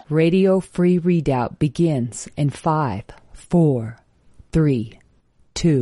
Radio Free Redoubt begins in 5, 4, 3, 2.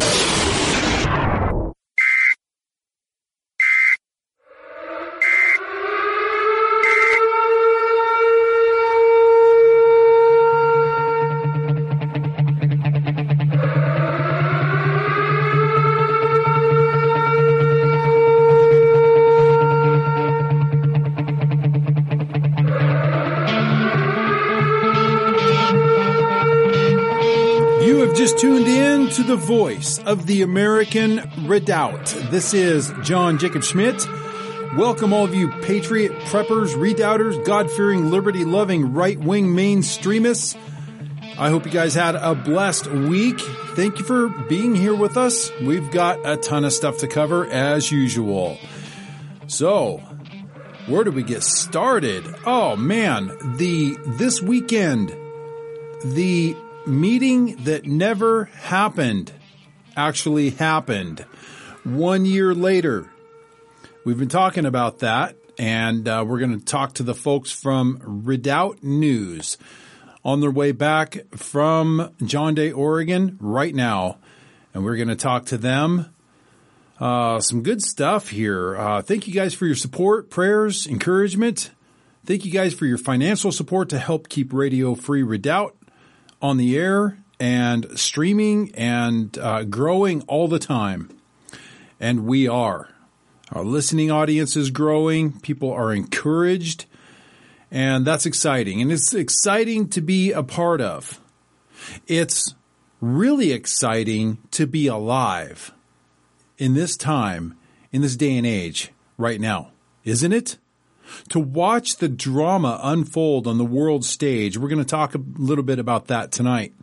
Just tuned in to the voice of the American Redoubt. This is John Jacob Schmidt. Welcome all of you patriot preppers, redoubters, God-fearing, liberty-loving, right-wing mainstreamists. I hope you guys had a blessed week. Thank you for being here with us. We've got a ton of stuff to cover as usual. So, where do we get started? Oh man, this weekend, the meeting that never happened actually happened 1 year later. We've been talking about that, and we're going to talk to the folks from Redoubt News on their way back from John Day, Oregon right now, and we're going to talk to them. Some good stuff here. Thank you guys for your support, prayers, encouragement. Thank you guys for your financial support to help keep Radio Free Redoubt on the air and streaming and growing all the time. And we are. Our listening audience is growing. People are encouraged. And that's exciting. And it's exciting to be a part of. It's really exciting to be alive in this time, in this day and age right now, isn't it? To watch the drama unfold on the world stage. We're going to talk a little bit about that tonight.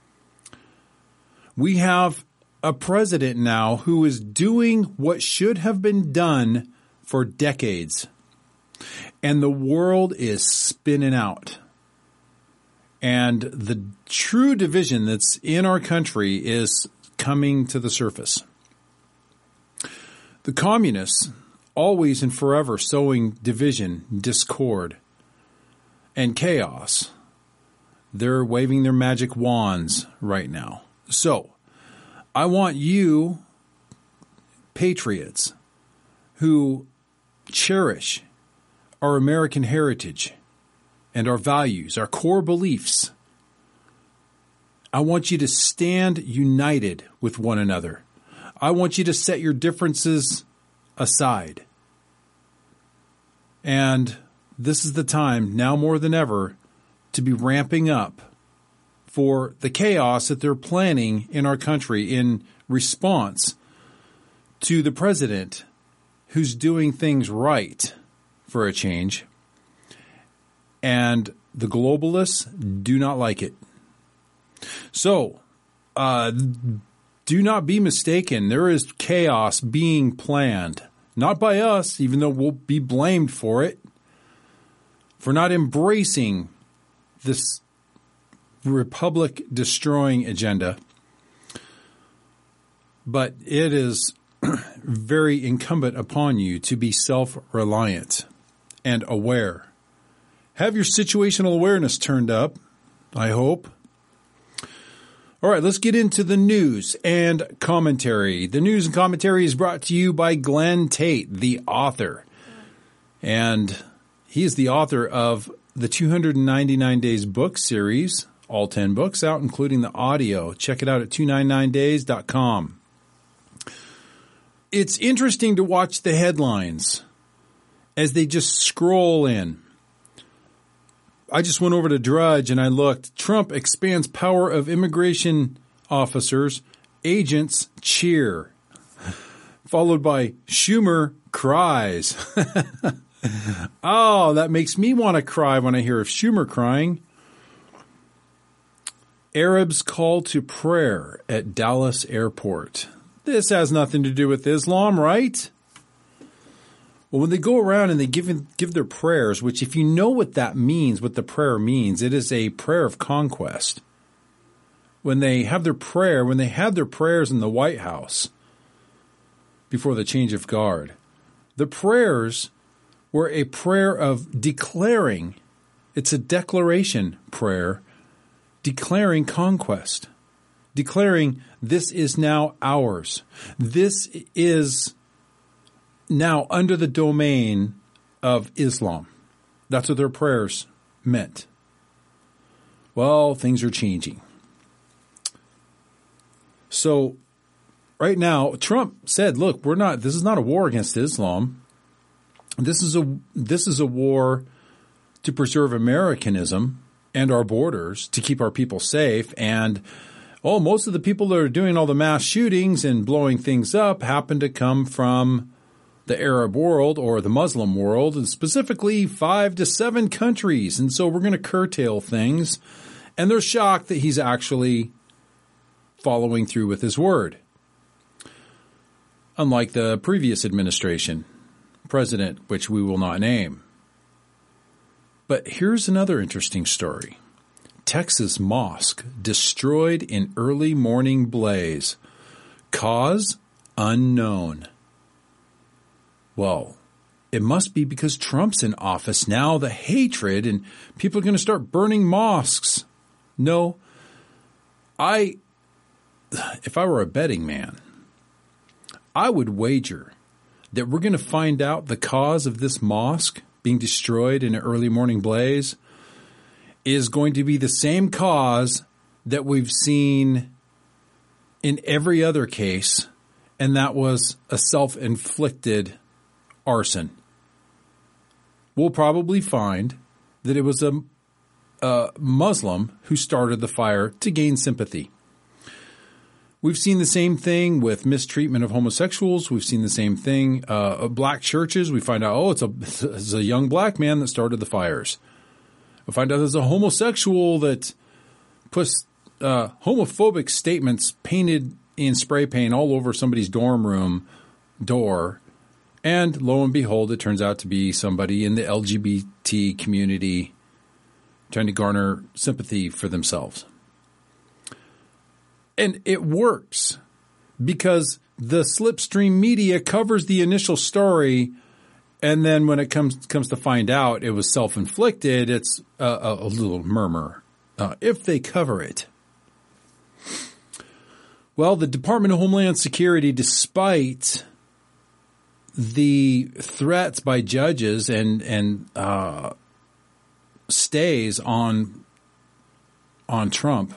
We have a president now who is doing what should have been done for decades. And the world is spinning out. And the true division that's in our country is coming to the surface. The communists, always and forever sowing division, discord, and chaos. They're waving their magic wands right now. So, I want you, patriots, who cherish our American heritage and our values, our core beliefs, I want you to stand united with one another. I want you to set your differences aside. And this is the time, now more than ever, to be ramping up for the chaos that they're planning in our country in response to the president who's doing things right for a change. And the globalists do not like it. So, do not be mistaken. There is chaos being planned. Not by us, even though we'll be blamed for it, for not embracing this republic-destroying agenda. But it is very incumbent upon you to be self-reliant and aware. Have your situational awareness turned up, I hope. All right, let's get into the news and commentary. The news and commentary is brought to you by Glenn Tate, the author. And he is the author of the 299 Days book series, all 10 books out, including the audio. Check it out at 299days.com. It's interesting to watch the headlines as they just scroll in. I just went over to Drudge and I looked. Trump expands power of immigration officers. Agents cheer. Followed by Schumer cries. Oh, that makes me want to cry when I hear of Schumer crying. Arabs call to prayer at Dallas airport. This has nothing to do with Islam, right? Well, when they go around and they give their prayers, which if you know what that means, what the prayer means, it is a prayer of conquest. When they have their prayer, when they had their prayers in the White House before the change of guard, the prayers were a prayer of declaring It's a declaration prayer declaring conquest, declaring this is now ours. This is now under the domain of Islam. That's what their prayers meant. Well, things are changing. So right now, Trump said, look, this is not a war against Islam. This is a war to preserve Americanism and our borders, to keep our people safe. And most of the people that are doing all the mass shootings and blowing things up happen to come from the Arab world or the Muslim world, and specifically 5 to 7 countries. And so we're going to curtail things. And they're shocked that he's actually following through with his word. Unlike the previous administration, president, which we will not name. But here's another interesting story. Texas mosque destroyed in early morning blaze. Cause unknown. Well, it must be because Trump's in office now, the hatred, and people are going to start burning mosques. No, if I were a betting man, I would wager that we're going to find out the cause of this mosque being destroyed in an early morning blaze is going to be the same cause that we've seen in every other case, and that was a self-inflicted arson. We'll probably find that it was a Muslim who started the fire to gain sympathy. We've seen the same thing with mistreatment of homosexuals. We've seen the same thing of black churches. We find out, it's a young black man that started the fires. We find out there's a homosexual that puts homophobic statements painted in spray paint all over somebody's dorm room door. And lo and behold, it turns out to be somebody in the LGBT community trying to garner sympathy for themselves. And it works because the slipstream media covers the initial story, and then when it comes to find out it was self-inflicted, it's a little murmur if they cover it. Well, the Department of Homeland Security, despite the threats by judges and stays on Trump,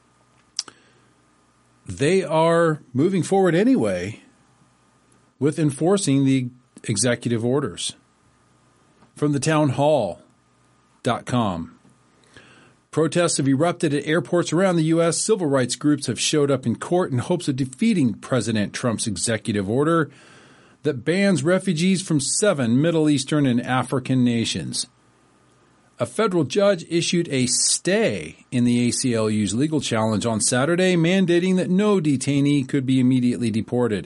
they are moving forward anyway with enforcing the executive orders. From the townhall.com. Protests have erupted at airports around the U.S. Civil rights groups have showed up in court in hopes of defeating President Trump's executive order that bans refugees from 7 Middle Eastern and African nations. A federal judge issued a stay in the ACLU's legal challenge on Saturday, mandating that no detainee could be immediately deported.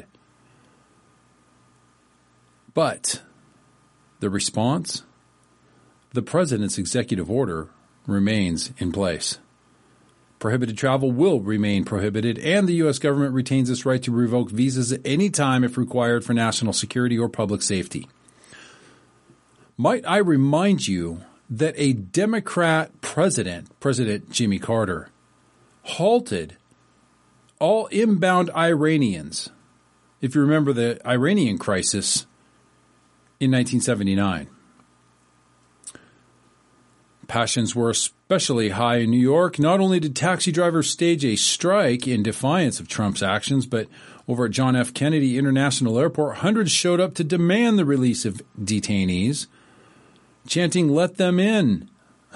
But the response? The president's executive order remains in place. Prohibited travel will remain prohibited, and the U.S. government retains its right to revoke visas at any time if required for national security or public safety. Might I remind you that a Democrat President Jimmy Carter, halted all inbound Iranians, if you remember the Iranian crisis in 1979. Passions were especially high in New York. Not only did taxi drivers stage a strike in defiance of Trump's actions, but over at John F. Kennedy International Airport, hundreds showed up to demand the release of detainees, chanting, "Let them in."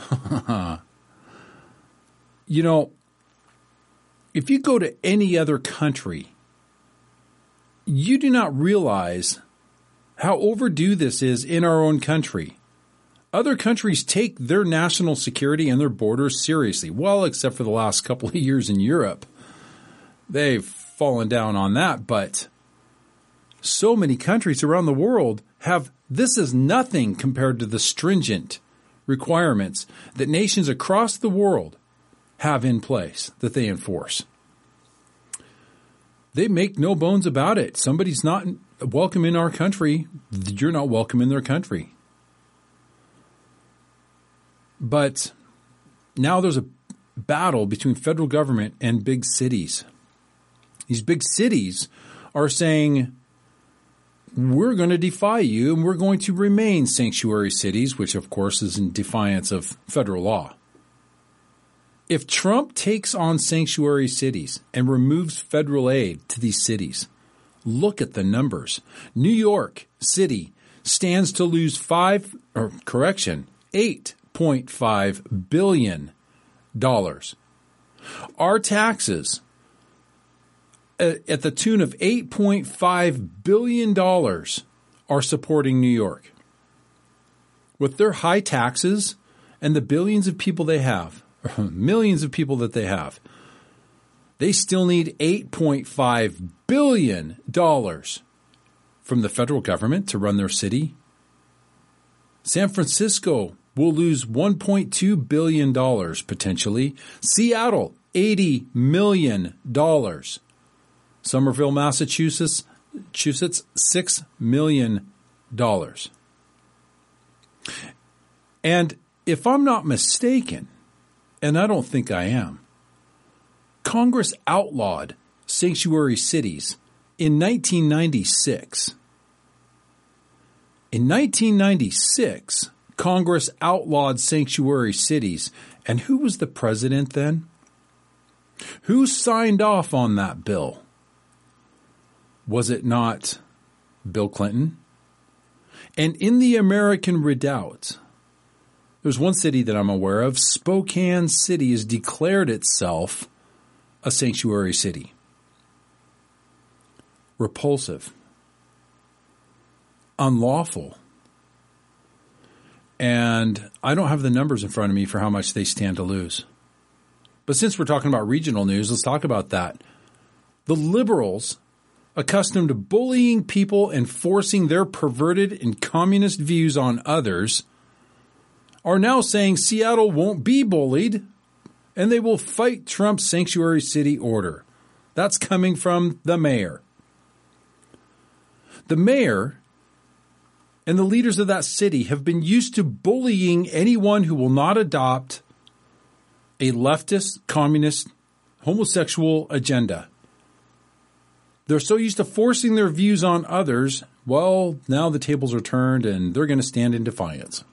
You know, if you go to any other country, you do not realize how overdue this is in our own country. Other countries take their national security and their borders seriously. Well, except for the last couple of years in Europe. They've fallen down on that, but so many countries around the world have this is nothing compared to the stringent requirements that nations across the world have in place that they enforce. They make no bones about it. Somebody's not welcome in our country, you're not welcome in their country. But now there's a battle between federal government and big cities. These big cities are saying, we're going to defy you and we're going to remain sanctuary cities, which of course is in defiance of federal law. If Trump takes on sanctuary cities and removes federal aid to these cities, look at the numbers. New York City stands to lose $8.5 billion. Our taxes at the tune of $8.5 billion are supporting New York. With their high taxes and the billions of people they have, millions of people that they have, they still need $8.5 billion from the federal government to run their city. San Francisco will lose $1.2 billion potentially. Seattle, $80 million. Somerville, Massachusetts, $6 million. And if I'm not mistaken, and I don't think I am, Congress outlawed sanctuary cities in 1996. In 1996, Congress outlawed sanctuary cities. And who was the president then? Who signed off on that bill? Was it not Bill Clinton? And in the American Redoubt, there's one city that I'm aware of, Spokane City, has declared itself a sanctuary city. Repulsive. Unlawful. And I don't have the numbers in front of me for how much they stand to lose. But since we're talking about regional news, let's talk about that. The liberals, accustomed to bullying people and forcing their perverted and communist views on others, are now saying Seattle won't be bullied and they will fight Trump's sanctuary city order. That's coming from the mayor. The mayor and the leaders of that city have been used to bullying anyone who will not adopt a leftist, communist, homosexual agenda. They're so used to forcing their views on others, well, now the tables are turned and they're going to stand in defiance.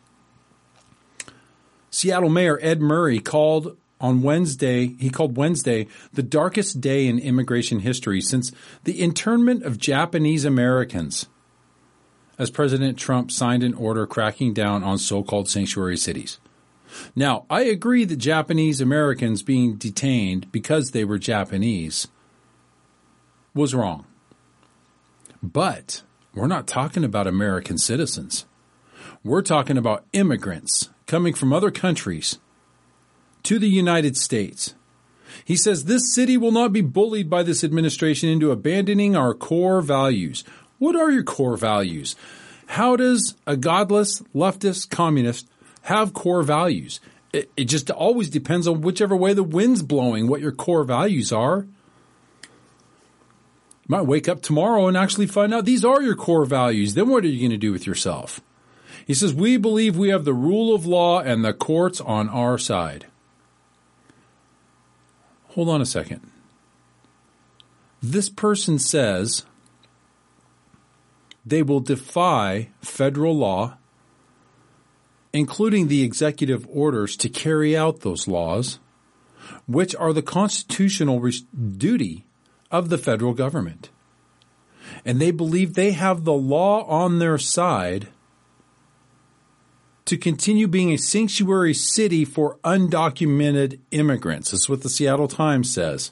Seattle Mayor Ed Murray called Wednesday the darkest day in immigration history since the internment of Japanese Americans, as President Trump signed an order cracking down on so-called sanctuary cities. Now, I agree that Japanese Americans being detained because they were Japanese was wrong. But we're not talking about American citizens. We're talking about immigrants coming from other countries to the United States. He says this city will not be bullied by this administration into abandoning our core values. What are your core values? How does a godless, leftist, communist have core values? It just always depends on whichever way the wind's blowing, what your core values are. You might wake up tomorrow and actually find out these are your core values. Then what are you going to do with yourself? He says, we believe we have the rule of law and the courts on our side. Hold on a second. This person says they will defy federal law, including the executive orders to carry out those laws, which are the constitutional duty of the federal government. And they believe they have the law on their side to continue being a sanctuary city for undocumented immigrants. That's what the Seattle Times says.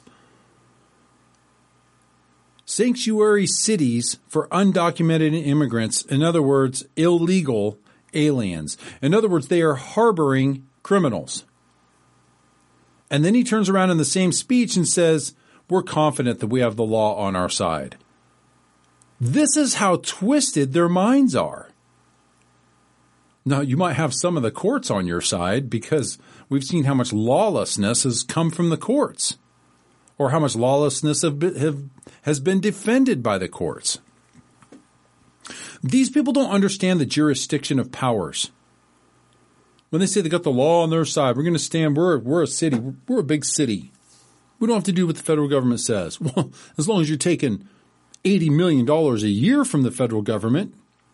Sanctuary cities for undocumented immigrants, in other words, illegal aliens. In other words, they are harboring criminals. And then he turns around in the same speech and says, we're confident that we have the law on our side. This is how twisted their minds are. Now, you might have some of the courts on your side because we've seen how much lawlessness has come from the courts, or how much lawlessness has been defended by the courts. These people don't understand the jurisdiction of powers. When they say they got the law on their side, we're going to stand, we're a city, we're a big city. We don't have to do what the federal government says. Well, as long as you're taking $80 million a year from the federal government.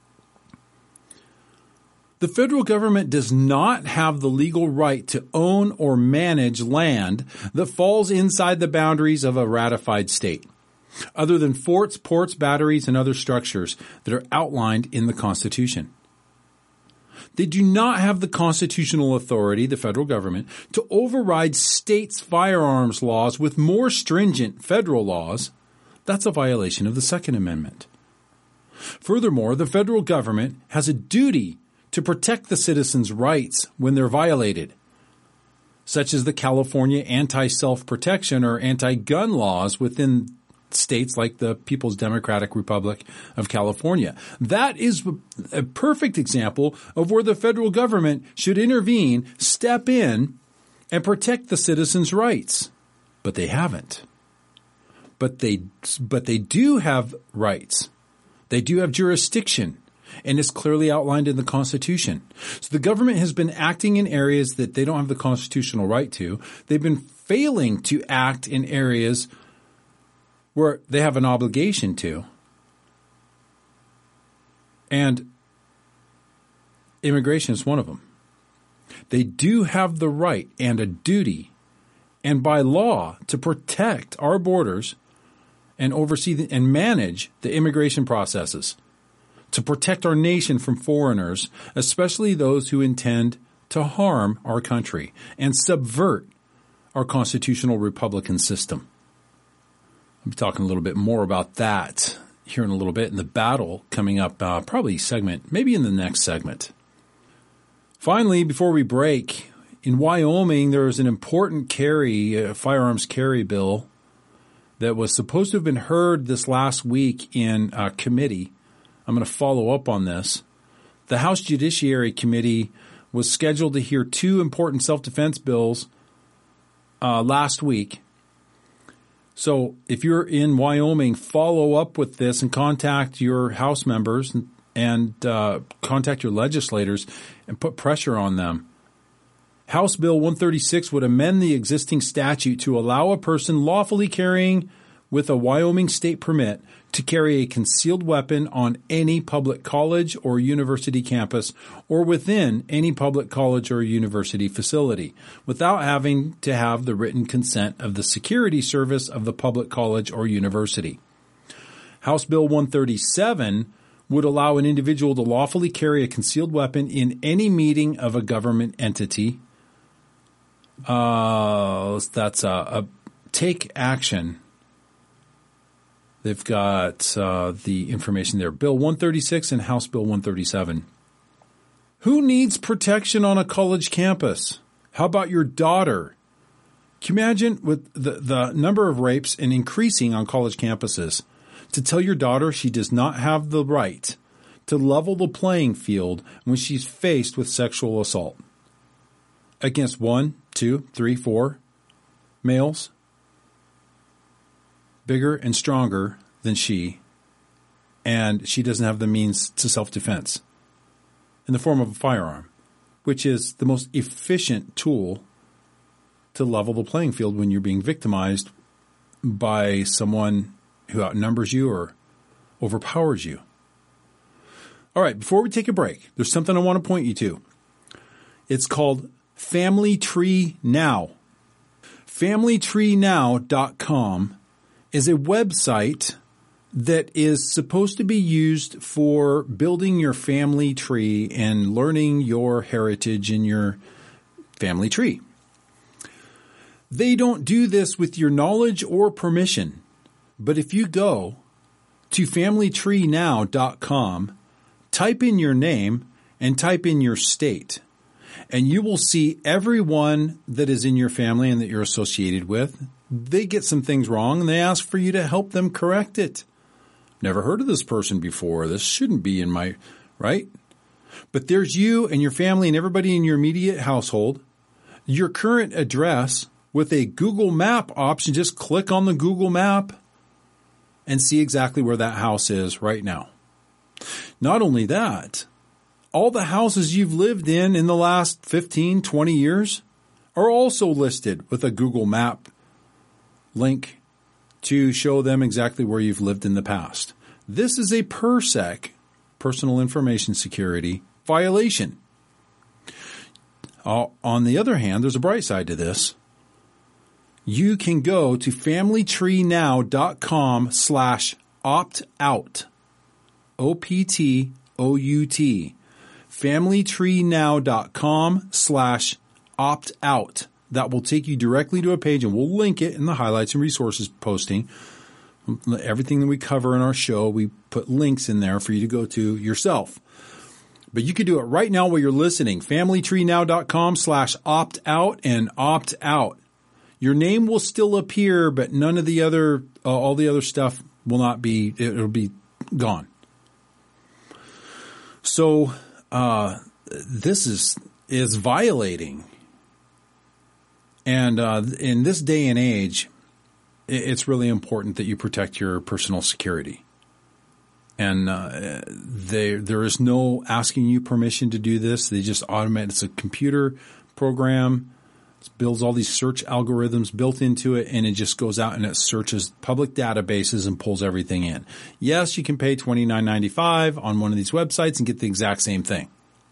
The federal government does not have the legal right to own or manage land that falls inside the boundaries of a ratified state, other than forts, ports, batteries, and other structures that are outlined in the Constitution. They do not have the constitutional authority, the federal government, to override states' firearms laws with more stringent federal laws. That's a violation of the Second Amendment. Furthermore, the federal government has a duty to protect the citizens' rights when they're violated, such as the California anti-self-protection or anti-gun laws within states like the People's Democratic Republic of California. That is a perfect example of where the federal government should intervene, step in, and protect the citizens' rights. But they haven't. But they do have rights. They do have jurisdiction, and it's clearly outlined in the Constitution. So the government has been acting in areas that they don't have the constitutional right to. They've been failing to act in areas where they have an obligation to. And immigration is one of them. They do have the right and a duty, and by law, to protect our borders and oversee and manage the immigration processes, to protect our nation from foreigners, especially those who intend to harm our country and subvert our constitutional republican system. I'll be talking a little bit more about that here in a little bit in the battle coming up, probably maybe in the next segment. Finally, before we break, in Wyoming, there was an important firearms carry bill that was supposed to have been heard this last week in committee. I'm going to follow up on this. The House Judiciary Committee was scheduled to hear two important self-defense bills last week. So if you're in Wyoming, follow up with this and contact your House members and contact your legislators and put pressure on them. House Bill 136 would amend the existing statute to allow a person lawfully carrying with a Wyoming state permit to carry a concealed weapon on any public college or university campus or within any public college or university facility without having to have the written consent of the security service of the public college or university. House Bill 137 would allow an individual to lawfully carry a concealed weapon in any meeting of a government entity. That's a take action. They've got the information there. Bill 136 and House Bill 137. Who needs protection on a college campus? How about your daughter? Can you imagine with the number of rapes and increasing on college campuses to tell your daughter she does not have the right to level the playing field when she's faced with sexual assault against 1, 2, 3, 4 males bigger and stronger than she, and she doesn't have the means to self-defense in the form of a firearm, which is the most efficient tool to level the playing field when you're being victimized by someone who outnumbers you or overpowers you. All right, before we take a break, there's something I want to point you to. It's called Family Tree Now. FamilyTreeNow.com is a website that is supposed to be used for building your family tree and learning your heritage in your family tree. They don't do this with your knowledge or permission, but if you go to FamilyTreeNow.com, type in your name and type in your state, and you will see everyone that is in your family and that you're associated with. They get some things wrong, and they ask for you to help them correct it. Never heard of this person before. This shouldn't be in my, right? But there's you and your family and everybody in your immediate household, your current address with a Google Map option. Just click on the Google Map and see exactly where that house is right now. Not only that, all the houses you've lived in the last 15, 20 years are also listed with a Google Map link to show them exactly where you've lived in the past. This is a PERSEC, personal information security, violation. On the other hand, there's a bright side to this. You can go to familytreenow.com/opt-out. OPTOUT. familytreenow.com/opt-out. That will take you directly to a page, and we'll link it in the highlights and resources posting. Everything that we cover in our show, we put links in there for you to go to yourself. But you can do it right now while you're listening. familytreenow.com/opt-out and opt out. Your name will still appear, but none of the other, all the other stuff will not be, it'll be gone. So, this is violating. And, in this day and age, it's really important that you protect your personal security. And, there is no asking you permission to do this. They just automate. It's a computer program. It builds all these search algorithms built into it, and it just goes out and it searches public databases and pulls everything in. Yes, you can pay $29.95 on one of these websites and get the exact same thing.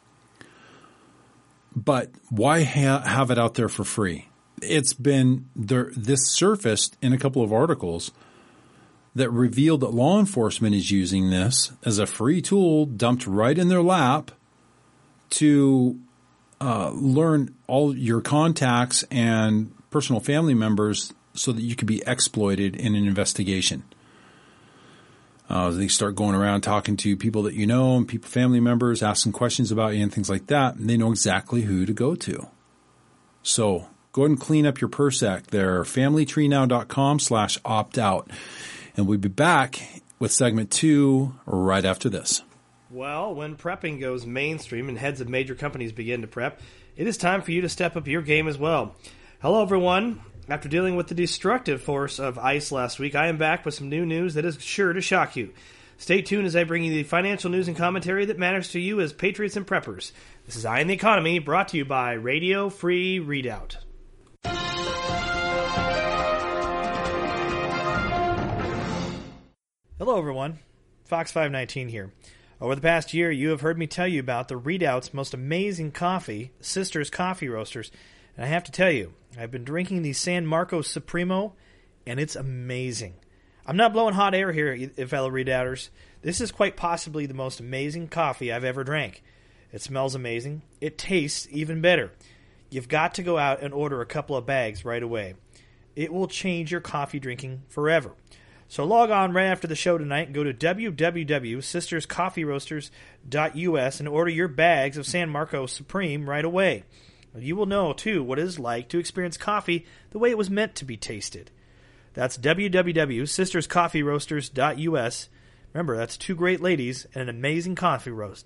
But why have it out there for free? It's been there. This surfaced in a couple of articles that revealed that law enforcement is using this as a free tool dumped right in their lap to learn all your contacts and personal family members so that you could be exploited in an investigation. They start going around talking to people that you know and family members, asking questions about you and things like that, and they know exactly who to go to. So go ahead and clean up your PERSEC there, familytreenow.com/opt-out. And we'll be back with segment 2 right after this. Well, when prepping goes mainstream and heads of major companies begin to prep, it is time for you to step up your game as well. Hello, everyone. After dealing with the destructive force of ICE last week, I am back with some new news that is sure to shock you. Stay tuned as I bring you the financial news and commentary that matters to you as patriots and preppers. This is Eye on the Economy, brought to you by Radio Free Readout. Hello, everyone. Fox 519 here. Over the past year, you have heard me tell you about the Readout's most amazing coffee, Sisters Coffee Roasters. And I have to tell you, I've been drinking the San Marcos Supremo, and it's amazing. I'm not blowing hot air here, fellow Readouters. This is quite possibly the most amazing coffee I've ever drank. It smells amazing. It tastes even better. You've got to go out and order a couple of bags right away. It will change your coffee drinking forever. So log on right after the show tonight and go to www.sisterscoffeeroasters.us and order your bags of San Marcos Supreme right away. You will know, too, what it is like to experience coffee the way it was meant to be tasted. That's www.sisterscoffeeroasters.us. Remember, that's two great ladies and an amazing coffee roast.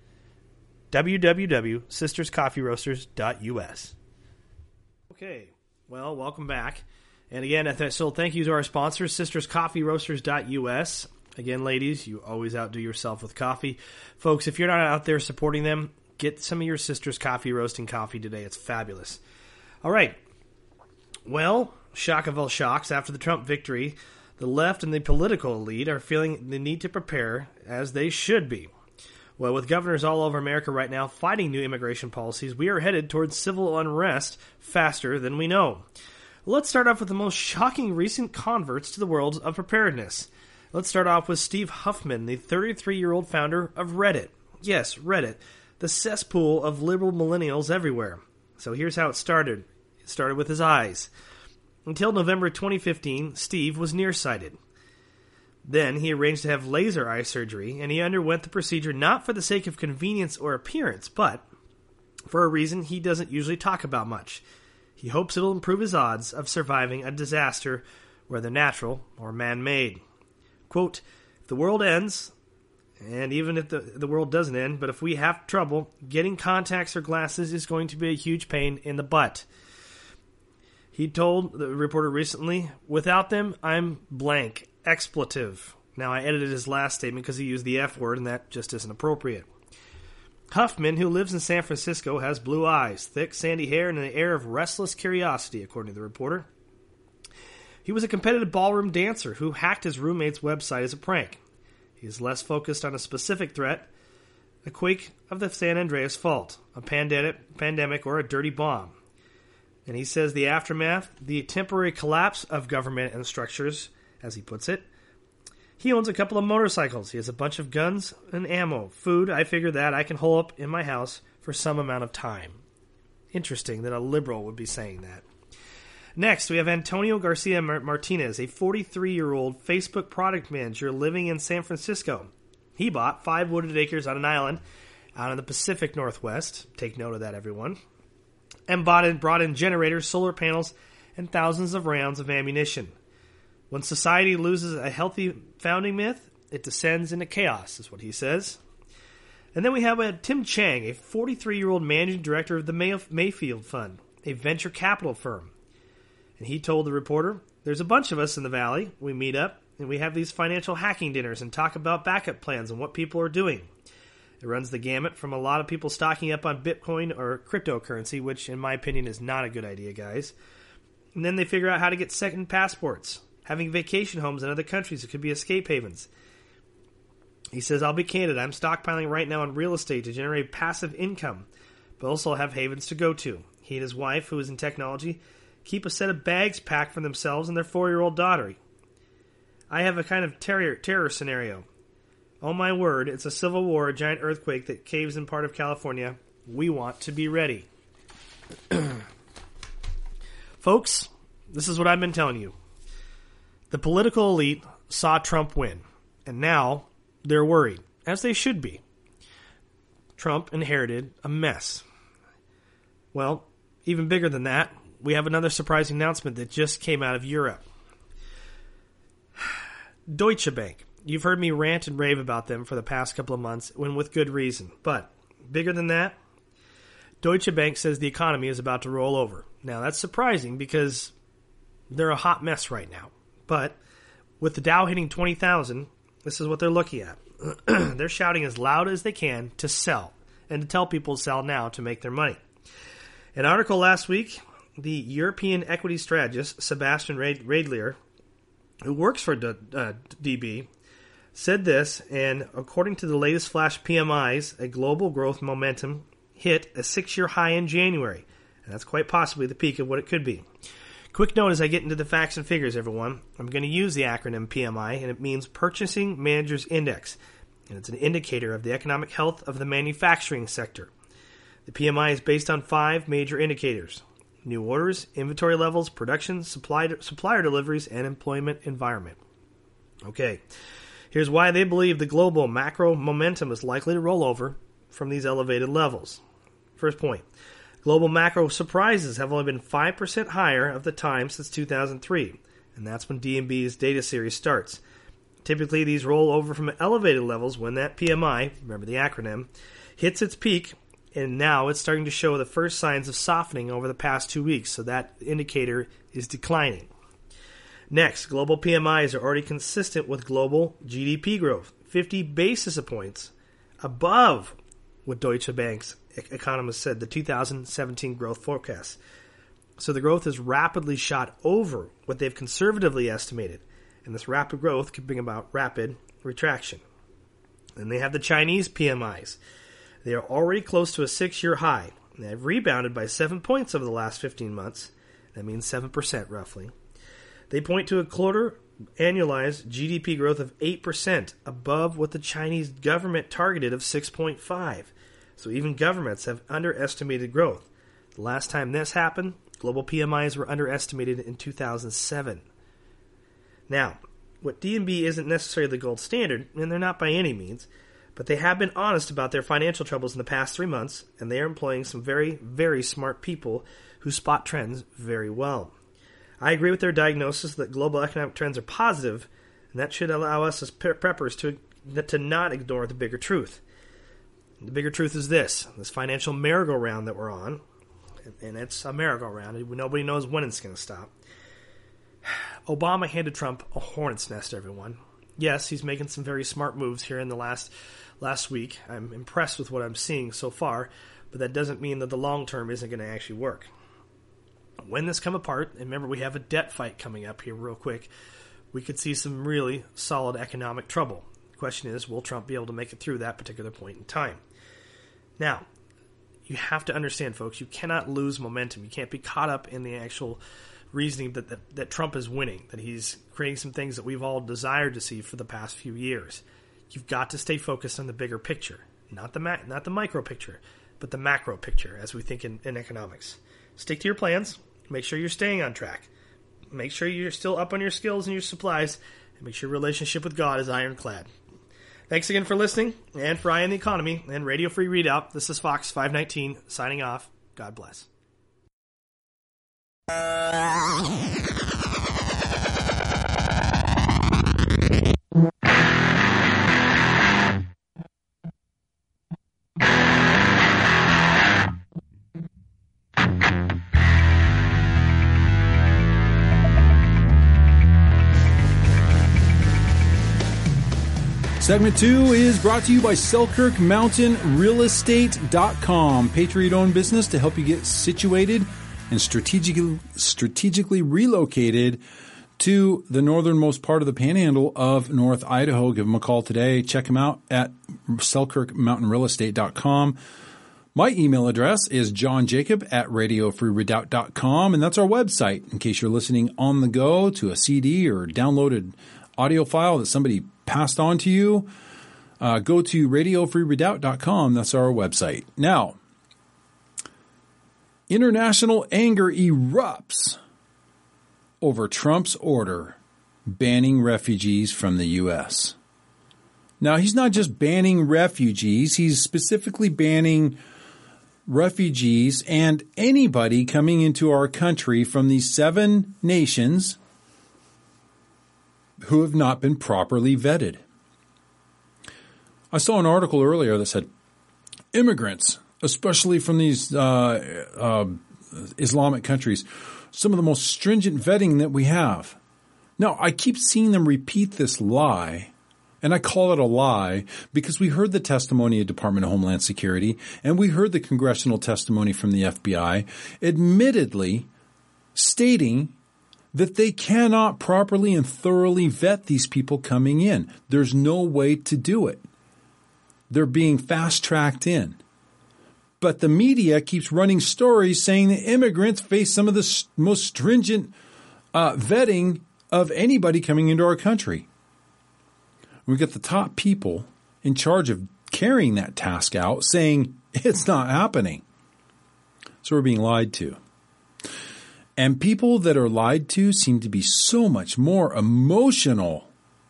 www.sisterscoffeeroasters.us. Okay, well, welcome back. And again, so thank you to our sponsors, sisterscoffeeroasters.us. Again, ladies, you always outdo yourself with coffee. Folks, if you're not out there supporting them, get some of your Sisters Coffee roasting coffee today. It's fabulous. All right. Well, shock of all shocks, after the Trump victory, the left and the political elite are feeling the need to prepare, as they should be. Well, with governors all over America right now fighting new immigration policies, we are headed towards civil unrest faster than we know. Let's start off with the most shocking recent converts to the world of preparedness. Let's start off with Steve Huffman, the 33-year-old founder of Reddit. Yes, Reddit, the cesspool of liberal millennials everywhere. So here's how it started. It started with his eyes. Until November 2015, Steve was nearsighted. Then he arranged to have laser eye surgery, and he underwent the procedure not for the sake of convenience or appearance, but for a reason he doesn't usually talk about much. He hopes it'll improve his odds of surviving a disaster, whether natural or man-made. Quote, if the world ends, and even if the world doesn't end, but if we have trouble, getting contacts or glasses is going to be a huge pain in the butt. He told the reporter recently, without them, I'm blank, expletive. Now, I edited his last statement because he used the F word, and that just isn't appropriate. Huffman, who lives in San Francisco, has blue eyes, thick sandy hair, and an air of restless curiosity, according to the reporter. He was a competitive ballroom dancer who hacked his roommate's website as a prank. He is less focused on a specific threat, a quake of the San Andreas Fault, a pandemic, or a dirty bomb. And he says the aftermath, the temporary collapse of government and structures, as he puts it. He owns a couple of motorcycles. He has a bunch of guns and ammo. Food, I figure that I can hole up in my house for some amount of time. Interesting that a liberal would be saying that. Next, we have Antonio Garcia Martinez, a 43-year-old Facebook product manager living in San Francisco. He bought 5 wooded acres on an island out in the Pacific Northwest. Take note of that, everyone. And brought in generators, solar panels, and thousands of rounds of ammunition. When society loses a healthy founding myth, it descends into chaos, is what he says. And then we have Tim Chang, a 43-year-old managing director of the Mayfield Fund, a venture capital firm. And he told the reporter, there's a bunch of us in the Valley. We meet up, and we have these financial hacking dinners and talk about backup plans and what people are doing. It runs the gamut from a lot of people stocking up on Bitcoin or cryptocurrency, which in my opinion is not a good idea, guys. And then they figure out how to get second passports, having vacation homes in other countries that could be escape havens. He says, I'll be candid, I'm stockpiling right now on real estate to generate passive income, but also have havens to go to. He and his wife, who is in technology, keep a set of bags packed for themselves and their 4-year-old daughter. I have a kind of terror scenario. Oh my word, it's a civil war, a giant earthquake that caves in part of California. We want to be ready. Folks, this is what I've been telling you. The political elite saw Trump win, and now they're worried, as they should be. Trump inherited a mess. Well, even bigger than that, we have another surprising announcement that just came out of Europe. Deutsche Bank. You've heard me rant and rave about them for the past couple of months, and with good reason. But, bigger than that, Deutsche Bank says the economy is about to roll over. Now, that's surprising because they're a hot mess right now. But with the Dow hitting 20,000, this is what they're looking at. They're shouting as loud as they can to sell and to tell people to sell now to make their money. An article last week, the European equity strategist Sebastian Radlier, who works for DB, said this, and according to the latest flash PMIs, a global growth momentum hit a 6-year high in January, and that's quite possibly the peak of what it could be. Quick note as I get into the facts and figures, everyone. I'm going to use the acronym PMI, and it means Purchasing Managers Index, and it's an indicator of the economic health of the manufacturing sector. The PMI is based on 5 major indicators: new orders, inventory levels, production, supplier deliveries, and employment environment. Okay, here's why they believe the global macro momentum is likely to roll over from these elevated levels. First point. Global macro surprises have only been 5% higher of the time since 2003, and that's when D&B's data series starts. Typically, these roll over from elevated levels when that PMI, remember the acronym, hits its peak, and now it's starting to show the first signs of softening over the past 2 weeks, so that indicator is declining. Next, global PMIs are already consistent with global GDP growth, 50 basis points above what Deutsche Bank's economists said, the 2017 growth forecast. So the growth has rapidly shot over what they've conservatively estimated, and this rapid growth could bring about rapid retraction. Then they have the Chinese PMIs. They are already close to a 6-year high. They have rebounded by 7 points over the last 15 months. That means 7% roughly. They point to a quarter annualized GDP growth of 8%, above what the Chinese government targeted of 6.5%. So even governments have underestimated growth. The last time this happened, global PMIs were underestimated in 2007. Now, what D&B isn't necessarily the gold standard, and they're not by any means, but they have been honest about their financial troubles in the past 3 months, and they are employing some very, very smart people who spot trends very well. I agree with their diagnosis that global economic trends are positive, and that should allow us as preppers to not ignore the bigger truth. The bigger truth is this financial merry-go-round that we're on, and it's a merry-go-round. Nobody knows when it's going to stop. Obama handed Trump a hornet's nest, everyone. yes, he's making some very smart moves here in the last week. I'm impressed with what I'm seeing so far, but that doesn't mean that the long term isn't going to actually work. When this come apart, and remember we have a debt fight coming up here real quick, we could see some really solid economic trouble. The question is, will Trump be able to make it through that particular point in time? Now, you have to understand, folks, you cannot lose momentum. You can't be caught up in the actual reasoning that Trump is winning, that he's creating some things that we've all desired to see for the past few years. You've got to stay focused on the bigger picture, not the micro picture, but the macro picture, as we think in economics. Stick to your plans. Make sure you're staying on track. Make sure you're still up on your skills and your supplies, and make sure your relationship with God is ironclad. Thanks again for listening, and for Eye on the Economy and Radio Free Readout. This is Fox 519 signing off. God bless. Segment 2 is brought to you by Selkirk Mountain Real Estate.com. Patriot-owned business to help you get situated and strategically relocated to the northernmost part of the panhandle of North Idaho. Give them a call today. Check them out at selkirkmountainrealestate.com. My email address is johnjacob@radiofreeredoubt.com, and that's our website in case you're listening on the go to a CD or downloaded audio file that somebody passed on to you. Go to radiofreeredoubt.com. That's our website. Now, international anger erupts over Trump's order banning refugees from the U.S. Now, he's not just banning refugees. He's specifically banning refugees and anybody coming into our country from these 7 nations who have not been properly vetted. I saw an article earlier that said immigrants, especially from these Islamic countries, some of the most stringent vetting that we have. Now, I keep seeing them repeat this lie, and I call it a lie because we heard the testimony of Department of Homeland Security, and we heard the congressional testimony from the FBI, admittedly stating that they cannot properly and thoroughly vet these people coming in. There's no way to do it. They're being fast-tracked in. But the media keeps running stories saying that immigrants face some of the most stringent vetting of anybody coming into our country. We've got the top people in charge of carrying that task out saying it's not happening. So we're being lied to. And people that are lied to seem to be so much more emotional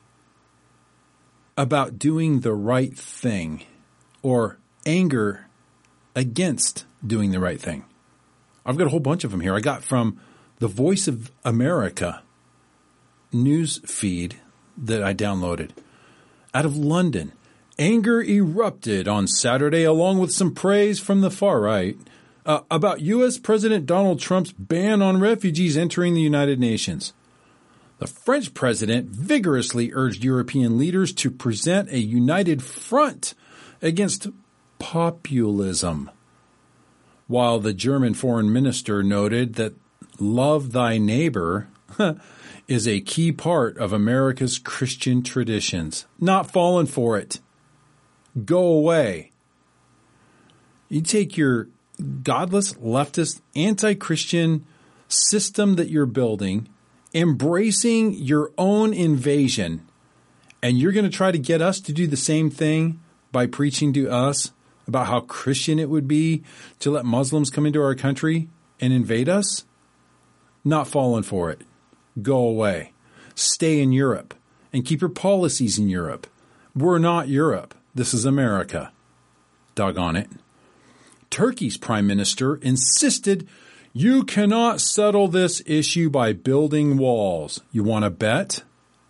about doing the right thing or anger against doing the right thing. I've got a whole bunch of them here. I got from the Voice of America news feed that I downloaded. Out of London, anger erupted on Saturday along with some praise from the far right about U.S. President Donald Trump's ban on refugees entering the United Nations. The French president vigorously urged European leaders to present a united front against populism, while the German foreign minister noted that love thy neighbor is a key part of America's Christian traditions. Not falling for it. Go away. You take your godless, leftist, anti-Christian system that you're building, embracing your own invasion, and you're going to try to get us to do the same thing by preaching to us about how Christian it would be to let Muslims come into our country and invade us? Not falling for it. Go away. Stay in Europe and keep your policies in Europe. We're not Europe. This is America. Doggone it. Turkey's prime minister insisted you cannot settle this issue by building walls. You want to bet?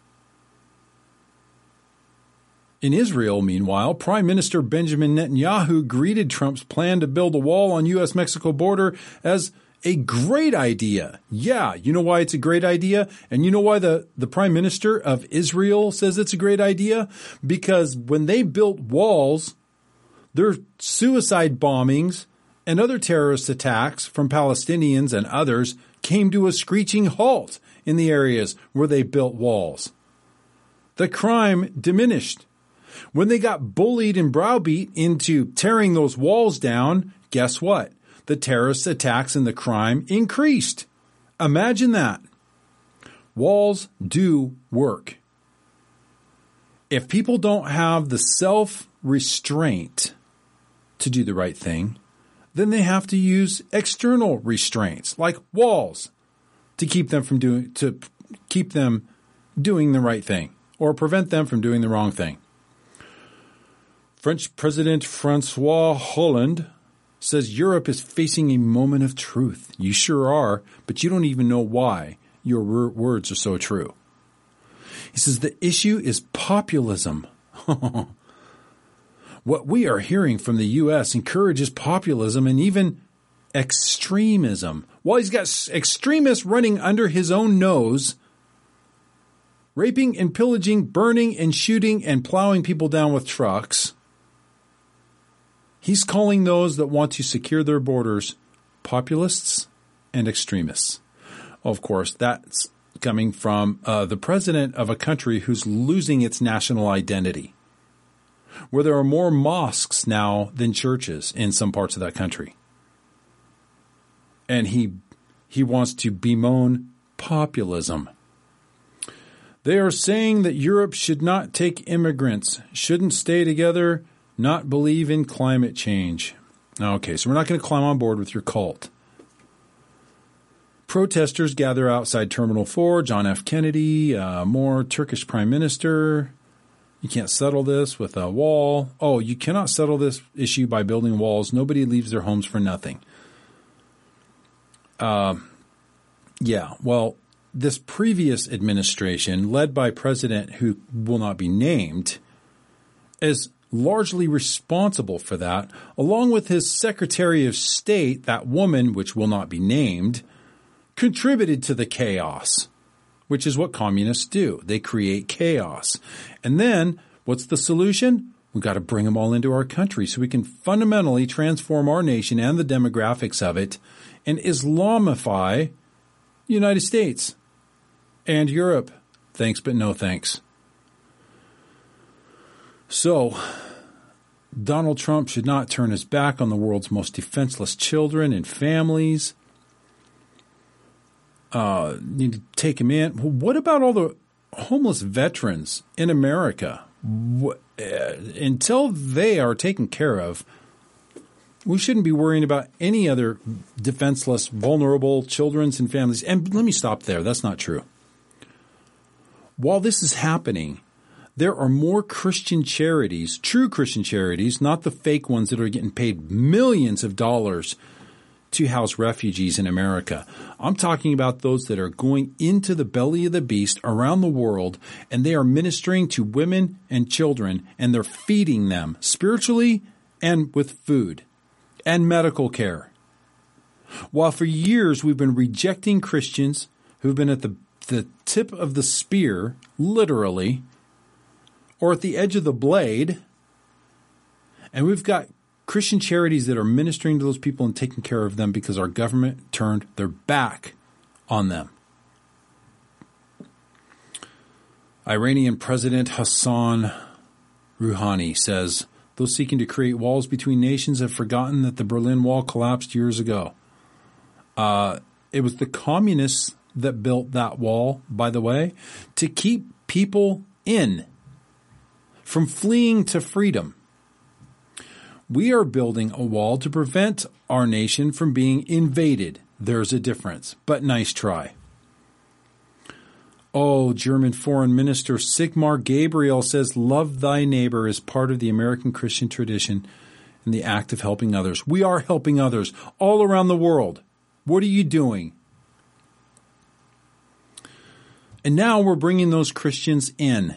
In Israel, meanwhile, Prime Minister Benjamin Netanyahu greeted Trump's plan to build a wall on U.S.-Mexico border as a great idea. Yeah, you know why it's a great idea? And you know why the prime minister of Israel says it's a great idea? Because when they built walls, their suicide bombings and other terrorist attacks from Palestinians and others came to a screeching halt in the areas where they built walls. The crime diminished. When they got bullied and browbeat into tearing those walls down, guess what? The terrorist attacks and the crime increased. Imagine that. Walls do work. If people don't have the self-restraint to do the right thing, then they have to use external restraints like walls to keep them doing the right thing or prevent them from doing the wrong thing. French President Francois Hollande says Europe is facing a moment of truth. You sure are, but you don't even know why your words are so true. He says the issue is populism. What we are hearing from the U.S. encourages populism and even extremism. While he's got extremists running under his own nose, raping and pillaging, burning and shooting and plowing people down with trucks, he's calling those that want to secure their borders populists and extremists. Of course, that's coming from the president of a country who's losing its national identity, where there are more mosques now than churches in some parts of that country. And he wants to bemoan populism. They are saying that Europe should not take immigrants, shouldn't stay together, not believe in climate change. Okay, so we're not going to climb on board with your cult. Protesters gather outside Terminal 4, John F. Kennedy, more Turkish prime minister. You can't settle this with a wall. Oh, you cannot settle this issue by building walls. Nobody leaves their homes for nothing. This previous administration, led by a president who will not be named, is largely responsible for that, along with his Secretary of State, that woman, which will not be named, contributed to the chaos, which is what communists do. They create chaos. And then, what's the solution? We've got to bring them all into our country so we can fundamentally transform our nation and the demographics of it and Islamify the United States and Europe. Thanks, but no thanks. So, Donald Trump should not turn his back on the world's most defenseless children and families. Need to take him in. What about all the homeless veterans in America? Until they are taken care of, we shouldn't be worrying about any other defenseless, vulnerable children and families. And let me stop there. That's not true. While this is happening, there are more Christian charities, true Christian charities, not the fake ones that are getting paid millions of dollars to house refugees in America. I'm talking about those that are going into the belly of the beast around the world, and they are ministering to women and children, and they're feeding them spiritually and with food and medical care. While for years we've been rejecting Christians who've been at the tip of the spear, literally, or at the edge of the blade, and we've got Christian charities that are ministering to those people and taking care of them because our government turned their back on them. Iranian President Hassan Rouhani says, those seeking to create walls between nations have forgotten that the Berlin Wall collapsed years ago. It was the communists that built that wall, by the way, to keep people in from fleeing to freedom. We are building a wall to prevent our nation from being invaded. There's a difference, but nice try. Oh, German Foreign Minister Sigmar Gabriel says, love thy neighbor is part of the American Christian tradition and the act of helping others. We are helping others all around the world. What are you doing? And now we're bringing those Christians in.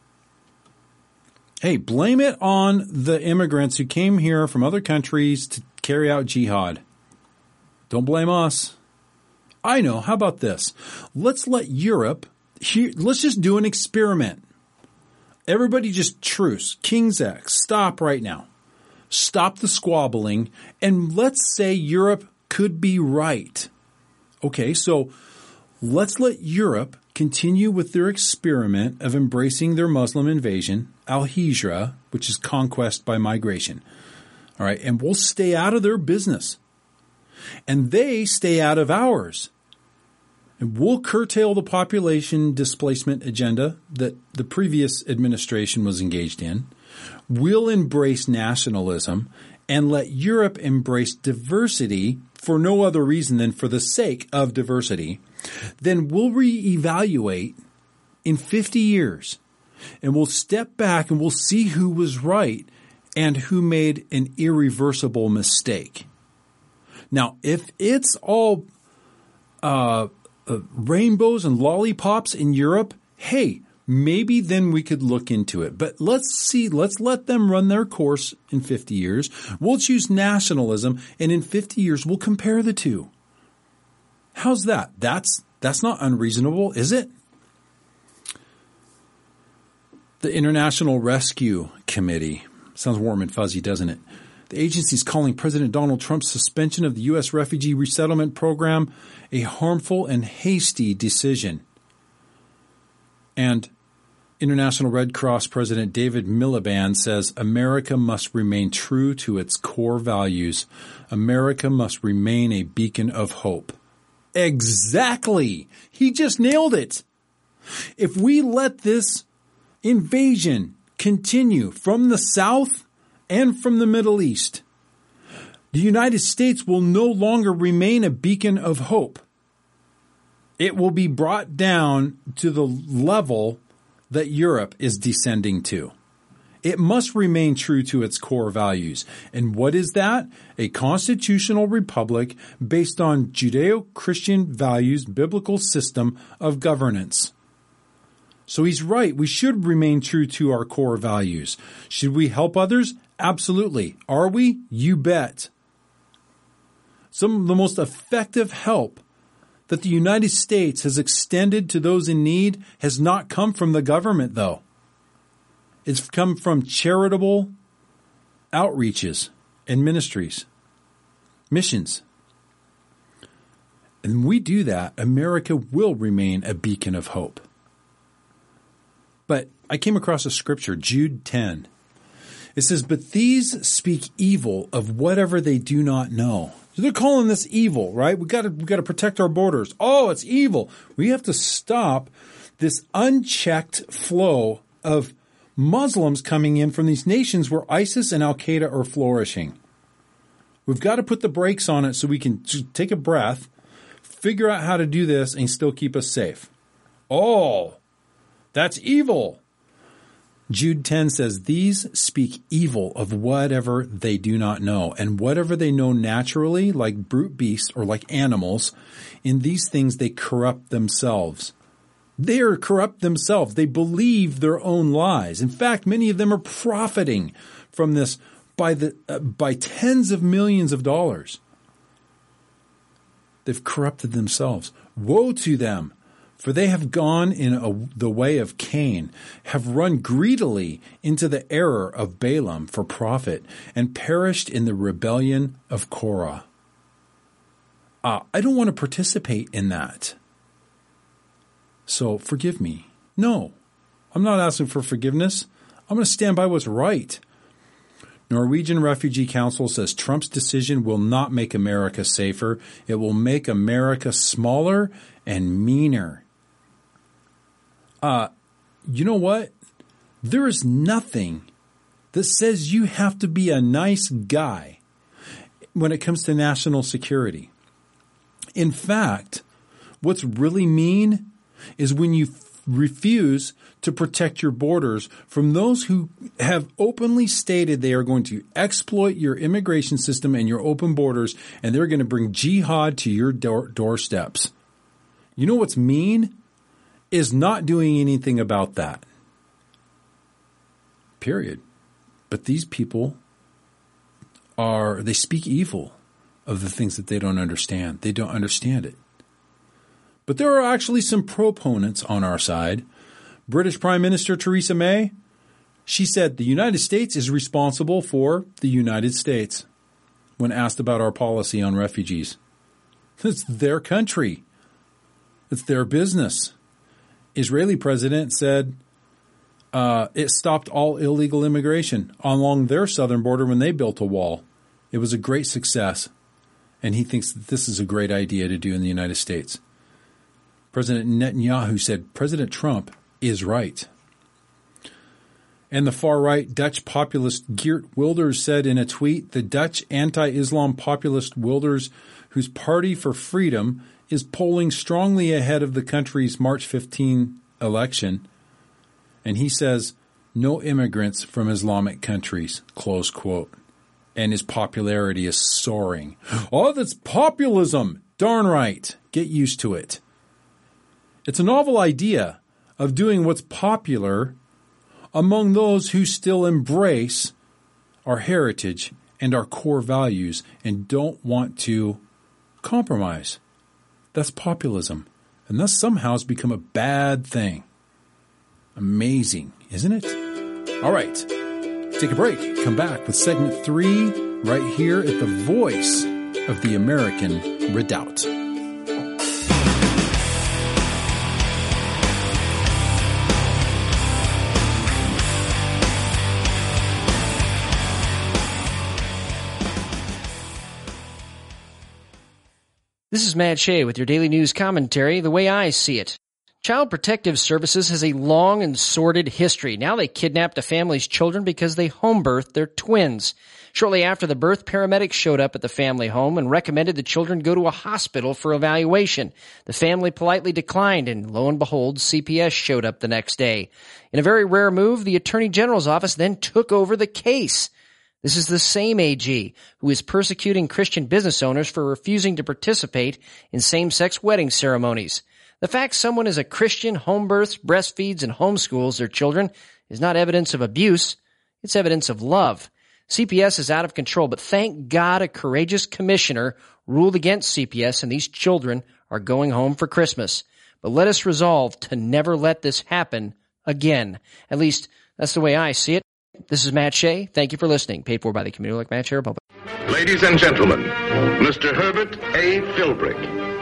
Hey, blame it on the immigrants who came here from other countries to carry out jihad. Don't blame us. I know. How about this? Let's let Europe, let's just do an experiment. Everybody just truce. King's X. Stop right now. Stop the squabbling. And let's say Europe could be right. Okay, so let's let Europe continue with their experiment of embracing their Muslim invasion, al-Hijra, which is conquest by migration. All right, and we'll stay out of their business. And they stay out of ours. And we'll curtail the population displacement agenda that the previous administration was engaged in. We'll embrace nationalism and let Europe embrace diversity for no other reason than for the sake of diversity. Then we'll reevaluate in 50 years. And we'll step back and we'll see who was right and who made an irreversible mistake. Now, if it's all rainbows and lollipops in Europe, hey, maybe then we could look into it. But let's let them run their course in 50 years. We'll choose nationalism, and in 50 years, we'll compare the two. How's that? That's not unreasonable, is it? The International Rescue Committee. Sounds warm and fuzzy, doesn't it? The agency is calling President Donald Trump's suspension of the U.S. refugee resettlement program a harmful and hasty decision. And International Red Cross President David Miliband says America must remain true to its core values. America must remain a beacon of hope. Exactly. He just nailed it. If we let this invasion continue from the South and from the Middle East, the United States will no longer remain a beacon of hope. It will be brought down to the level that Europe is descending to. It must remain true to its core values. And what is that? A constitutional republic based on Judeo-Christian values, biblical system of governance. So he's right. We should remain true to our core values. Should we help others? Absolutely. Are we? You bet. Some of the most effective help that the United States has extended to those in need has not come from the government, though. It's come from charitable outreaches and ministries, missions. And when we do that, America will remain a beacon of hope. But I came across a scripture, Jude 10. It says, "But these speak evil of whatever they do not know." So they're calling this evil, right? We got to protect our borders. Oh, it's evil. We have to stop this unchecked flow of Muslims coming in from these nations where ISIS and Al-Qaeda are flourishing. We've got to put the brakes on it so we can take a breath, figure out how to do this, and still keep us safe. Oh, that's evil. Jude 10 says, "These speak evil of whatever they do not know, and whatever they know naturally, like brute beasts or like animals, in these things they corrupt themselves." They are corrupt themselves. They believe their own lies. In fact, many of them are profiting from this by tens of millions of dollars. They've corrupted themselves. Woe to them! For they have gone in the way of Cain, have run greedily into the error of Balaam for profit, and perished in the rebellion of Korah. I don't want to participate in that. So forgive me. No, I'm not asking for forgiveness. I'm going to stand by what's right. Norwegian Refugee Council says Trump's decision will not make America safer. It will make America smaller and meaner. You know what? There is nothing that says you have to be a nice guy when it comes to national security. In fact, what's really mean is when you refuse to protect your borders from those who have openly stated they are going to exploit your immigration system and your open borders, and they're going to bring jihad to your doorsteps. You know what's mean? Is not doing anything about that. Period. But these people they speak evil of the things that they don't understand. They don't understand it. But there are actually some proponents on our side. British Prime Minister Theresa May, she said the United States is responsible for the United States when asked about our policy on refugees. It's their country. It's their business. Israeli president said it stopped all illegal immigration along their southern border when they built a wall. It was a great success, and he thinks that this is a great idea to do in the United States. President Netanyahu said President Trump is right. And the far-right Dutch populist Geert Wilders said in a tweet, the Dutch anti-Islam populist Wilders, whose Party for Freedom is polling strongly ahead of the country's March 15 election. And he says, no immigrants from Islamic countries, close quote. And his popularity is soaring. Oh, that's populism. Darn right. Get used to it. It's a novel idea of doing what's popular among those who still embrace our heritage and our core values and don't want to compromise. That's populism. And thus somehow has become a bad thing. Amazing, isn't it? All right. Take a break. Come back with segment 3 right here at the Voice of the American Redoubt. This is Matt Shea with your daily news commentary, the way I see it. Child Protective Services has a long and sordid history. Now they kidnapped a family's children because they home-birthed their twins. Shortly after the birth, paramedics showed up at the family home and recommended the children go to a hospital for evaluation. The family politely declined, and lo and behold, CPS showed up the next day. In a very rare move, the Attorney General's office then took over the case. This is the same AG who is persecuting Christian business owners for refusing to participate in same-sex wedding ceremonies. The fact someone is a Christian, home births, breastfeeds, and homeschools their children is not evidence of abuse. It's evidence of love. CPS is out of control, but thank God a courageous commissioner ruled against CPS and these children are going home for Christmas. But let us resolve to never let this happen again. At least that's the way I see it. This is Matt Shea. Thank you for listening. Paid for by the Community like Matt Shea Republic. Ladies and gentlemen, Mr. Herbert A. Philbrick.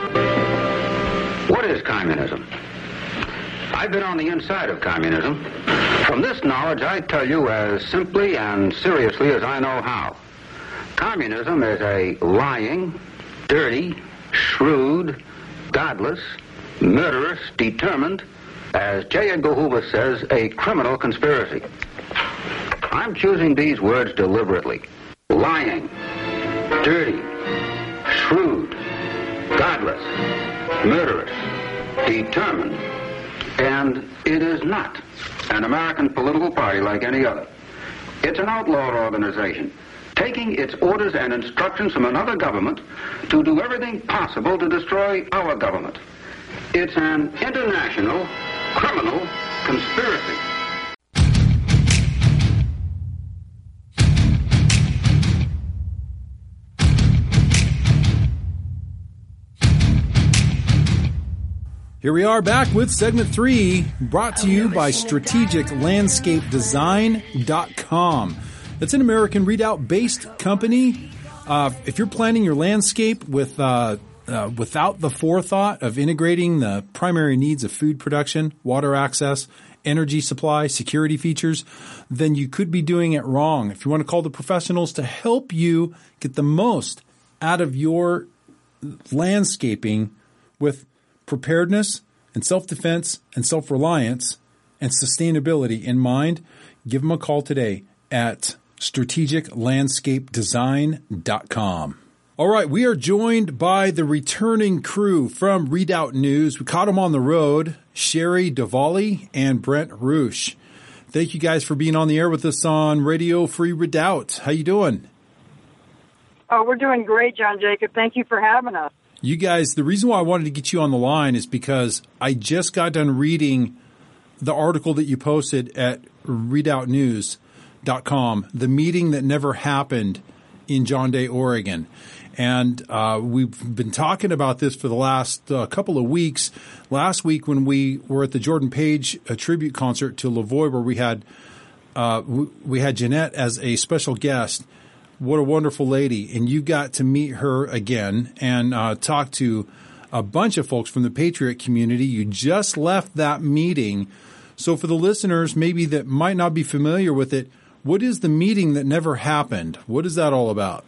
What is communism? I've been on the inside of communism. From this knowledge, I tell you as simply and seriously as I know how. Communism is a lying, dirty, shrewd, godless, murderous, determined, as J. Edgar Hoover says, a criminal conspiracy. I'm choosing these words deliberately. Lying, dirty, shrewd, godless, murderous, determined, and it is not an American political party like any other. It's an outlawed organization, taking its orders and instructions from another government to do everything possible to destroy our government. It's an international criminal conspiracy. Here we are back with segment 3, brought to you by StrategicLandscapeDesign.com. It's an American readout-based company. If you're planning your landscape with without the forethought of integrating the primary needs of food production, water access, energy supply, security features, then you could be doing it wrong. If you want to call the professionals to help you get the most out of your landscaping with preparedness and self-defense and self-reliance and sustainability in mind, give them a call today at StrategicLandscapeDesign.com. All right, we are joined by the returning crew from Redoubt News. We caught them on the road, Sherry Duvally and Brent Roosh. Thank you guys for being on the air with us on Radio Free Redoubt. How you doing? Oh, we're doing great, John Jacob. Thank you for having us. You guys, the reason why I wanted to get you on the line is because I just got done reading the article that you posted at redoubtnews.com, The Meeting That Never Happened in John Day, Oregon. And we've been talking about this for the last couple of weeks. Last week when we were at the Jordan Page tribute concert to Lavoie, where we had Jeanette as a special guest. What a wonderful lady. And you got to meet her again and talk to a bunch of folks from the Patriot community. You just left that meeting. So for the listeners maybe that might not be familiar with it, what is the meeting that never happened? What is that all about?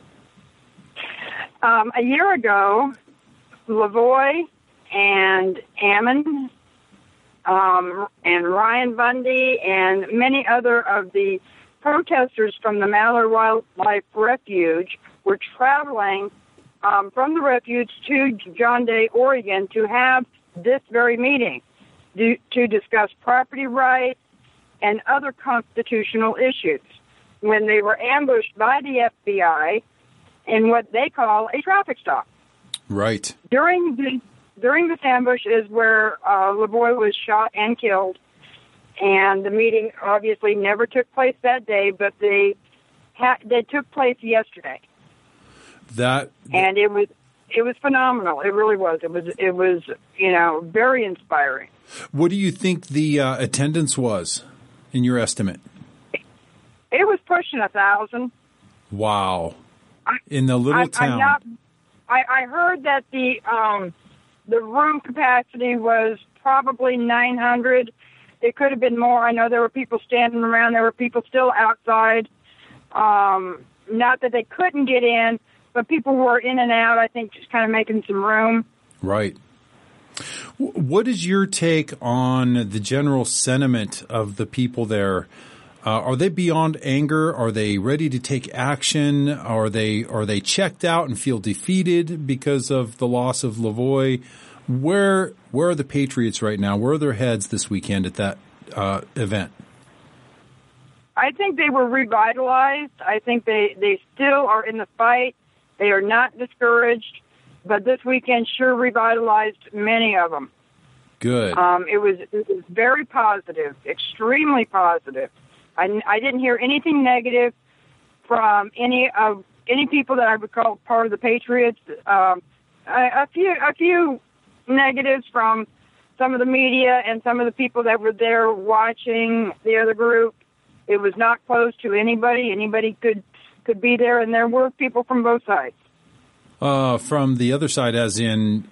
A year ago, Lavoie and Ammon and Ryan Bundy and many other of the protesters from the Mallard Wildlife Refuge were traveling from the refuge to John Day, Oregon to have this very meeting to discuss property rights and other constitutional issues when they were ambushed by the FBI in what they call a traffic stop. Right. During this ambush is where Lavoie was shot and killed, and the meeting obviously never took place that day, but they took place yesterday. And it was phenomenal. It really was. It was very inspiring. What do you think the attendance was, in your estimate? It was pushing 1,000. Wow. In the little town. I heard that the room capacity was probably 900. It could have been more. I know there were people standing around. There were people still outside. Not that they couldn't get in, but people were in and out, I think, just kind of making some room. Right. What is your take on the general sentiment of the people there? Are they beyond anger? Are they ready to take action? Are they checked out and feel defeated because of the loss of Lavoie? Where are the Patriots right now? Where are their heads this weekend at that event? I think they were revitalized. I think they still are in the fight. They are not discouraged, but this weekend sure revitalized many of them. Good. It was very positive, extremely positive. I didn't hear anything negative from any people that I would call part of the Patriots. A few negatives from some of the media and some of the people that were there watching the other group. It was not closed to anybody. Anybody could be there, and there were people from both sides. From the other side, as in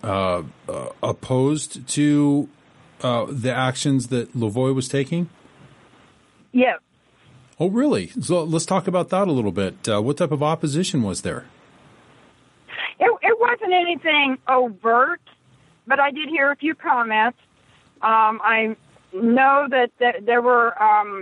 opposed to the actions that Lavoie was taking? Yes. Oh, really? So let's talk about that a little bit. What type of opposition was there? It wasn't anything overt, but I did hear a few comments. I know that there were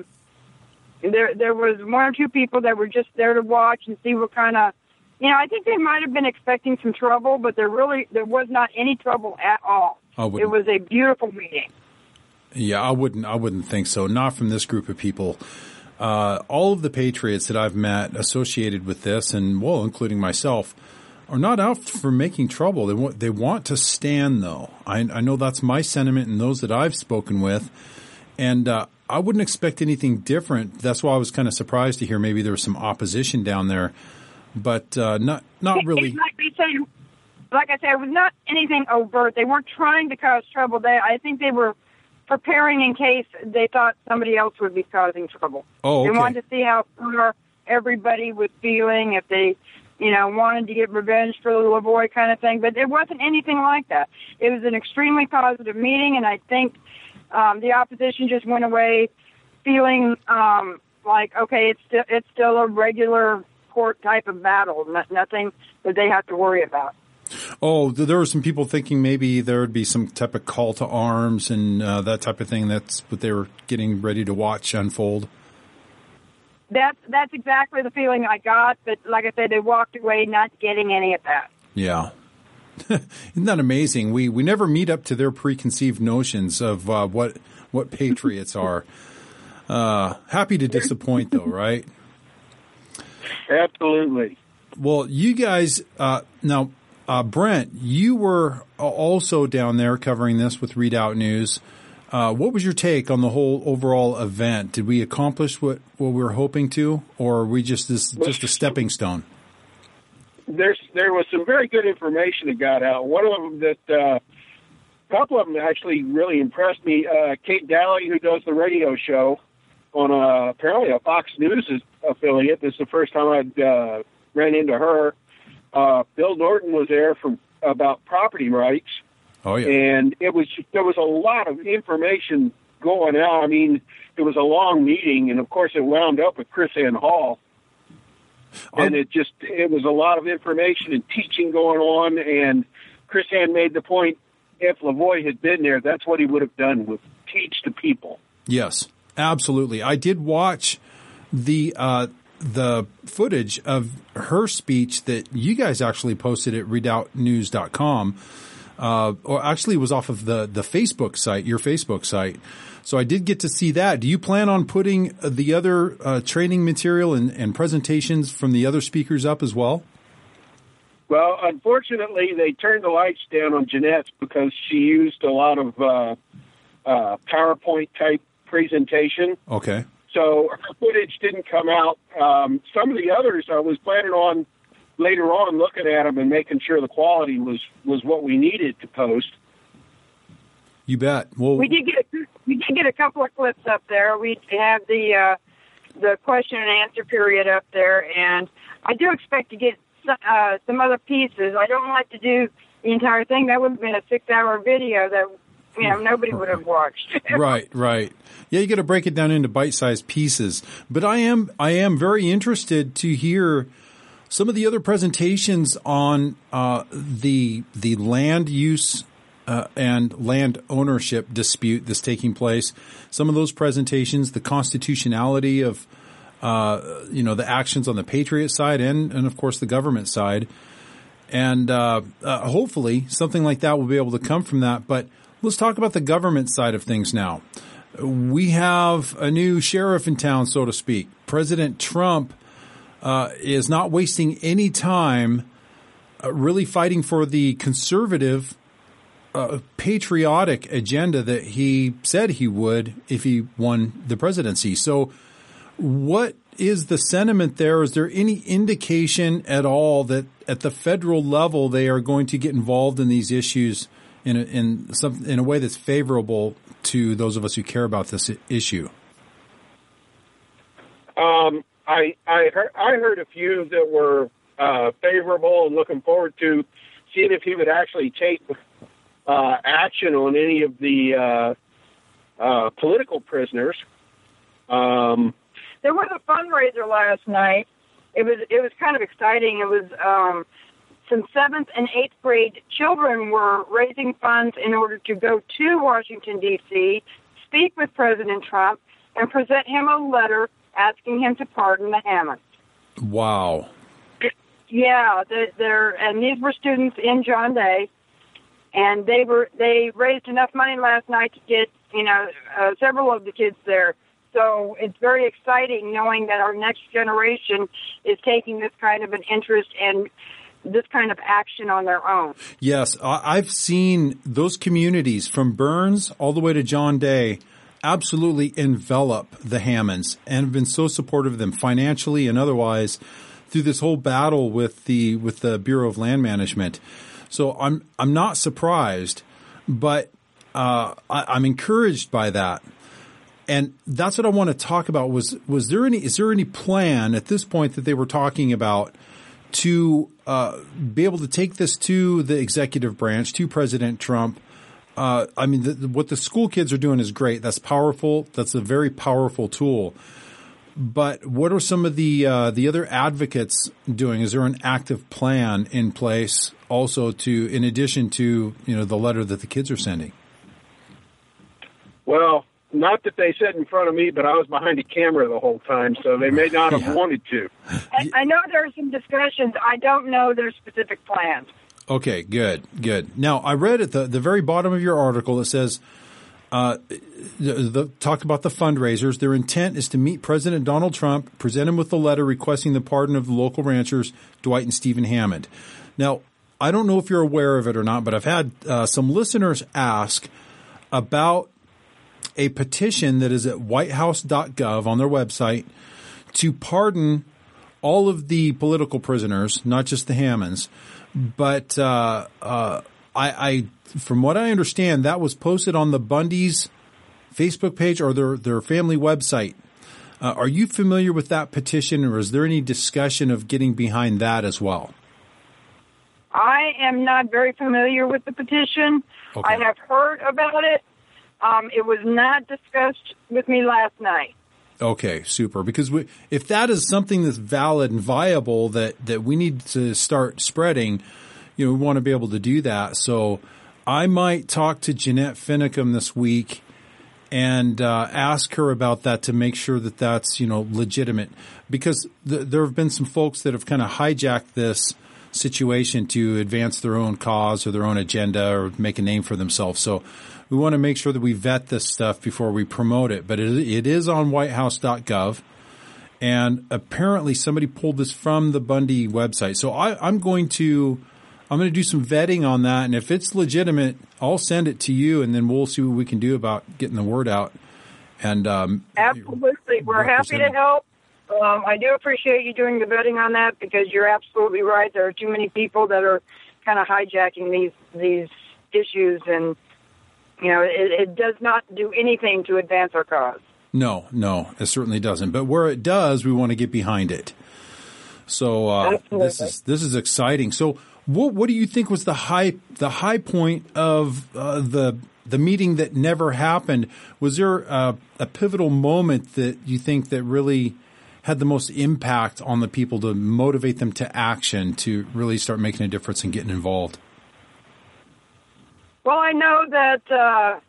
there was one or two people that were just there to watch and see what kind of, I think they might have been expecting some trouble, but there was not any trouble at all. It was a beautiful meeting. Yeah, I wouldn't think so. Not from this group of people. All of the Patriots that I've met associated with this, and well, including myself, are not out for making trouble. They want to stand, though. I know that's my sentiment and those that I've spoken with, and I wouldn't expect anything different. That's why I was kind of surprised to hear maybe there was some opposition down there, but not really. Like I said, it was not anything overt. They weren't trying to cause trouble. I think they were preparing in case they thought somebody else would be causing trouble. Oh, okay. They wanted to see how everybody was feeling, if they, wanted to get revenge for the Lavoie kind of thing. But it wasn't anything like that. It was an extremely positive meeting, and I think the opposition just went away feeling like, okay, it's still a regular court type of battle, nothing that they have to worry about. Oh, there were some people thinking maybe there would be some type of call to arms and that type of thing. That's what they were getting ready to watch unfold. That's exactly the feeling I got. But like I said, they walked away not getting any of that. Yeah. Isn't that amazing? We never meet up to their preconceived notions of what Patriots are. Happy to disappoint, though, right? Absolutely. Well, you guys now. Brent, you were also down there covering this with Readout News. What was your take on the whole overall event? Did we accomplish what we were hoping to, or are we just a stepping stone? There was some very good information that got out. One of them a couple of them actually really impressed me. Kate Daly, who does the radio show on apparently a Fox News affiliate. This is the first time I'd ran into her. Bill Norton was there about property rights. Oh yeah, and there was a lot of information going out. I mean, it was a long meeting, and of course, it wound up with Chris Ann Hall. And it was a lot of information and teaching going on. And Chris Ann made the point: if Lavoie had been there, that's what he would have done, was teach the people. Yes, absolutely. I did watch the footage of her speech that you guys actually posted at redoubtnews.com. Or actually it was off of the Facebook site, your Facebook site. So I did get to see that. Do you plan on putting the other training material and presentations from the other speakers up as well? Well, unfortunately, they turned the lights down on Jeanette's because she used a lot of PowerPoint-type presentation. Okay. So her footage didn't come out. Some of the others I was planning on later on looking at them and making sure the quality was what we needed to post. You bet. Well, we did get a couple of clips up there. We have the question and answer period up there, and I do expect to get some other pieces. I don't like to do the entire thing. That would have been a 6-hour video that nobody would have watched. Right. Yeah, you got to break it down into bite-sized pieces. But I am very interested to hear some of the other presentations on the land use and land ownership dispute that's taking place. Some of those presentations, the constitutionality of the actions on the Patriot side and of course the government side, and hopefully something like that will be able to come from that. But let's talk about the government side of things now. We have a new sheriff in town, so to speak. President Trump is not wasting any time really fighting for the conservative, patriotic agenda that he said he would if he won the presidency. So what is the sentiment there? Is there any indication at all that at the federal level they are going to get involved in these issues in a way that's favorable to those of us who care about this issue? I heard a few that were favorable and looking forward to seeing if he would actually take action on any of the political prisoners. There was a fundraiser last night. It was kind of exciting. It was some 7th and 8th grade children were raising funds in order to go to Washington, D.C., speak with President Trump, and present him a letter asking him to pardon the Hammonds. Wow. Yeah, and these were students in John Day, and they raised enough money last night to get several of the kids there. So it's very exciting knowing that our next generation is taking this kind of an interest and this kind of action on their own. Yes, I've seen those communities from Burns all the way to John Day absolutely envelop the Hammonds and have been so supportive of them financially and otherwise through this whole battle with the Bureau of Land Management. So I'm not surprised, but I'm encouraged by that. And that's what I want to talk about. Is there any plan at this point that they were talking about to be able to take this to the executive branch, to President Trump? What the school kids are doing is great. That's powerful. That's a very powerful tool. But what are some of the other advocates doing? Is there an active plan in place also in addition to the letter that the kids are sending? Well, not that they sat in front of me, but I was behind a camera the whole time, so they may not have wanted to. I know there are some discussions. I don't know their specific plans. Okay, good. Now, I read at the very bottom of your article, it says, talk about the fundraisers. Their intent is to meet President Donald Trump, present him with a letter requesting the pardon of the local ranchers, Dwight and Stephen Hammond. Now, I don't know if you're aware of it or not, but I've had some listeners ask about a petition that is at whitehouse.gov on their website to pardon all of the political prisoners, not just the Hammonds. But I from what I understand, that was posted on the Bundy's Facebook page or their family website. Are you familiar with that petition, or is there any discussion of getting behind that as well? I am not very familiar with the petition. Okay. I have heard about it. It was not discussed with me last night. Okay, super. Because if that is something that's valid and viable that we need to start spreading, we want to be able to do that. So I might talk to Jeanette Finicum this week and ask her about that to make sure that that's, legitimate. Because there have been some folks that have kind of hijacked this situation to advance their own cause or their own agenda or make a name for themselves. So we want to make sure that we vet this stuff before we promote it. But it is on whitehouse.gov. And apparently somebody pulled this from the Bundy website. So I'm going to do some vetting on that. And if it's legitimate, I'll send it to you, and then we'll see what we can do about getting the word out. And absolutely. We're happy to help. I do appreciate you doing the vetting on that, because you're absolutely right. There are too many people that are kind of hijacking these issues, and it does not do anything to advance our cause. No, it certainly doesn't. But where it does, we want to get behind it. So this is exciting. So what do you think was the high point of the meeting that never happened? Was there a pivotal moment that you think that really had the most impact on the people to motivate them to action, to really start making a difference and getting involved? Well, I know that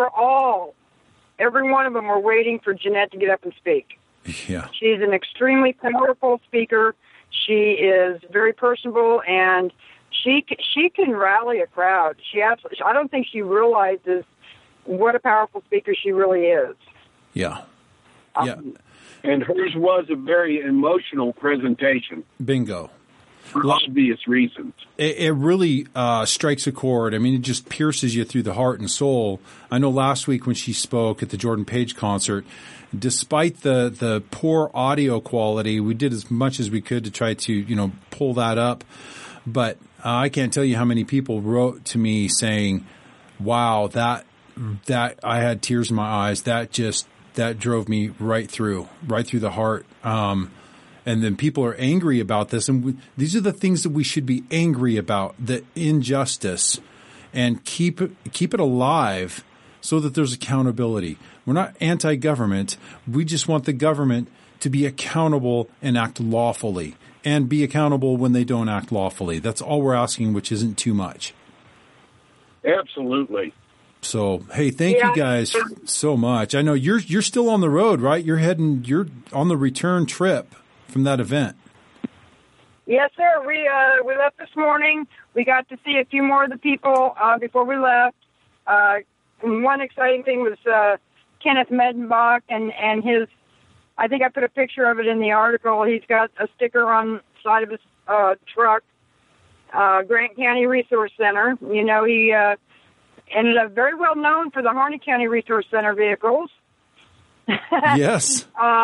every one of them were waiting for Jeanette to get up and speak. Yeah. She's an extremely powerful speaker. She is very personable, and she can rally a crowd. I don't think she realizes what a powerful speaker she really is. Yeah. And hers was a very emotional presentation. Bingo. For obvious reasons. It really strikes a chord. I mean, it just pierces you through the heart and soul. I know last week when she spoke at the Jordan Page concert, despite the poor audio quality, we did as much as we could to try to, pull that up. But I can't tell you how many people wrote to me saying, wow, that I had tears in my eyes. That drove me right through the heart. And then people are angry about this. And these are the things that we should be angry about, the injustice, and keep it alive so that there's accountability. We're not anti-government. We just want the government to be accountable and act lawfully, and be accountable when they don't act lawfully. That's all we're asking, which isn't too much. Absolutely. So, hey, thank you guys so much. I know you're still on the road, right? You're on the return trip from that event. Yes, sir. We left this morning. We got to see a few more of the people before we left. One exciting thing was Kenneth Medenbach and his, I think I put a picture of it in the article. He's got a sticker on the side of his truck, Grant County Resource Center. He ended up very well known for the Harney County Resource Center vehicles. Yes.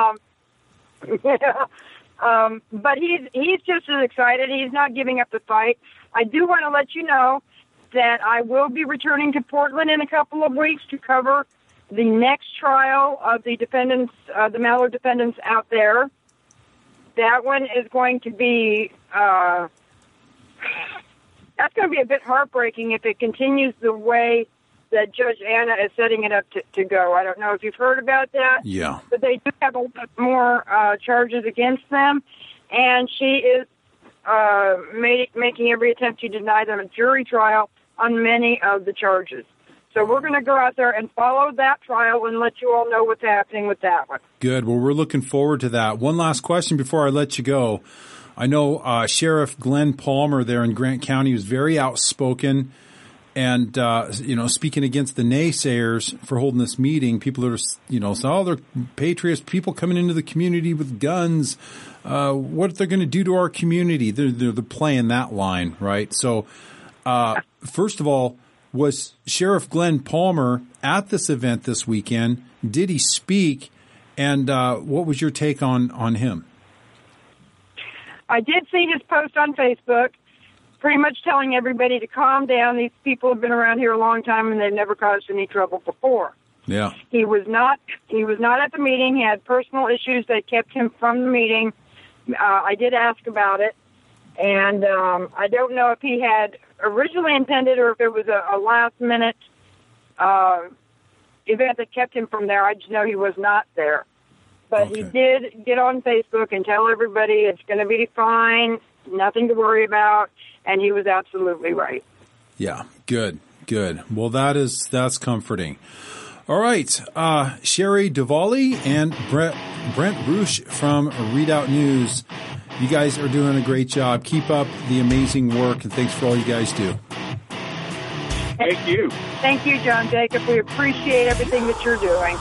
But he's just as excited. He's not giving up the fight. I do want to let you know that I will be returning to Portland in a couple of weeks to cover the next trial of the defendants, the Mallard defendants out there. That one is going to be, that's going to be a bit heartbreaking if it continues the way that Judge Anna is setting it up to go. I don't know if you've heard about that. Yeah. But they do have a little bit more charges against them, and she is making every attempt to deny them a jury trial on many of the charges. So we're going to go out there and follow that trial and let you all know what's happening with that one. Good. Well, we're looking forward to that. One last question before I let you go. I know Sheriff Glenn Palmer there in Grant County was very outspoken and, speaking against the naysayers for holding this meeting. People that are, saying, they're patriots, people coming into the community with guns. What they're going to do to our community. They're playing that line, right? So, first of all, was Sheriff Glenn Palmer at this event this weekend? Did he speak? And what was your take on him? I did see his post on Facebook, pretty much telling everybody to calm down. These people have been around here a long time, and they've never caused any trouble before. Yeah. He was not at the meeting. He had personal issues that kept him from the meeting. I did ask about it, and I don't know if he had originally intended or if it was a last-minute event that kept him from there. I just know he was not there. But He did get on Facebook and tell everybody it's going to be fine, nothing to worry about, and he was absolutely right. Yeah, good. Well, that's comforting. All right, Sherry Duvally and Brent Roosh from Readout News. You guys are doing a great job. Keep up the amazing work, and thanks for all you guys do. Thank you. Thank you, John Jacob. We appreciate everything that you're doing.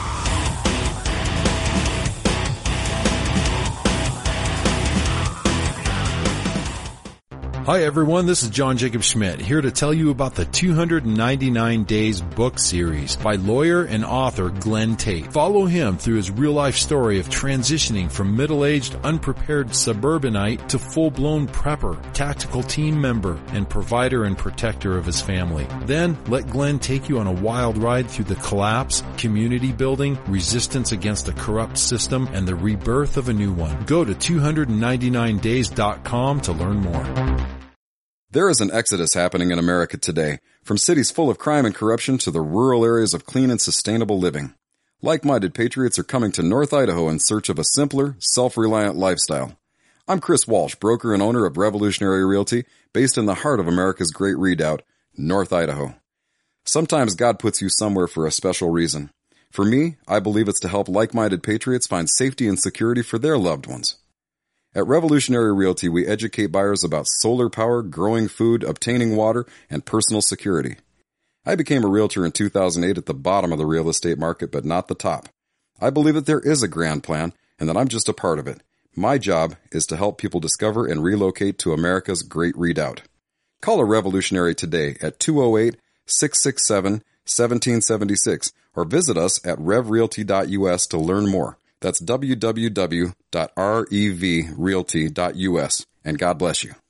Hi everyone, this is John Jacob Schmidt, here to tell you about the 299 Days book series by lawyer and author Glenn Tate. Follow him through his real-life story of transitioning from middle-aged, unprepared suburbanite to full-blown prepper, tactical team member, and provider and protector of his family. Then, let Glenn take you on a wild ride through the collapse, community building, resistance against a corrupt system, and the rebirth of a new one. Go to 299days.com to learn more. There is an exodus happening in America today, from cities full of crime and corruption to the rural areas of clean and sustainable living. Like-minded patriots are coming to North Idaho in search of a simpler, self-reliant lifestyle. I'm Chris Walsh, broker and owner of Revolutionary Realty, based in the heart of America's great redoubt, North Idaho. Sometimes God puts you somewhere for a special reason. For me, I believe it's to help like-minded patriots find safety and security for their loved ones. At Revolutionary Realty, we educate buyers about solar power, growing food, obtaining water, and personal security. I became a realtor in 2008 at the bottom of the real estate market, but not the top. I believe that there is a grand plan, and that I'm just a part of it. My job is to help people discover and relocate to America's great redoubt. Call a Revolutionary today at 208-667-1776 or visit us at revrealty.us to learn more. That's www.revrealty.us. And God bless you.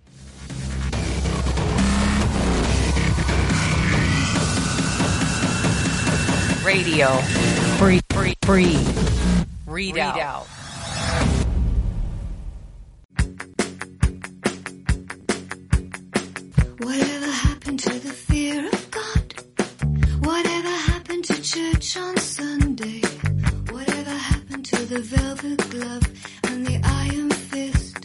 Radio. Free. Readout. Whatever happened to the fear of God? Whatever happened to church on Sunday? Whatever happened to the velvet glove and the iron fist?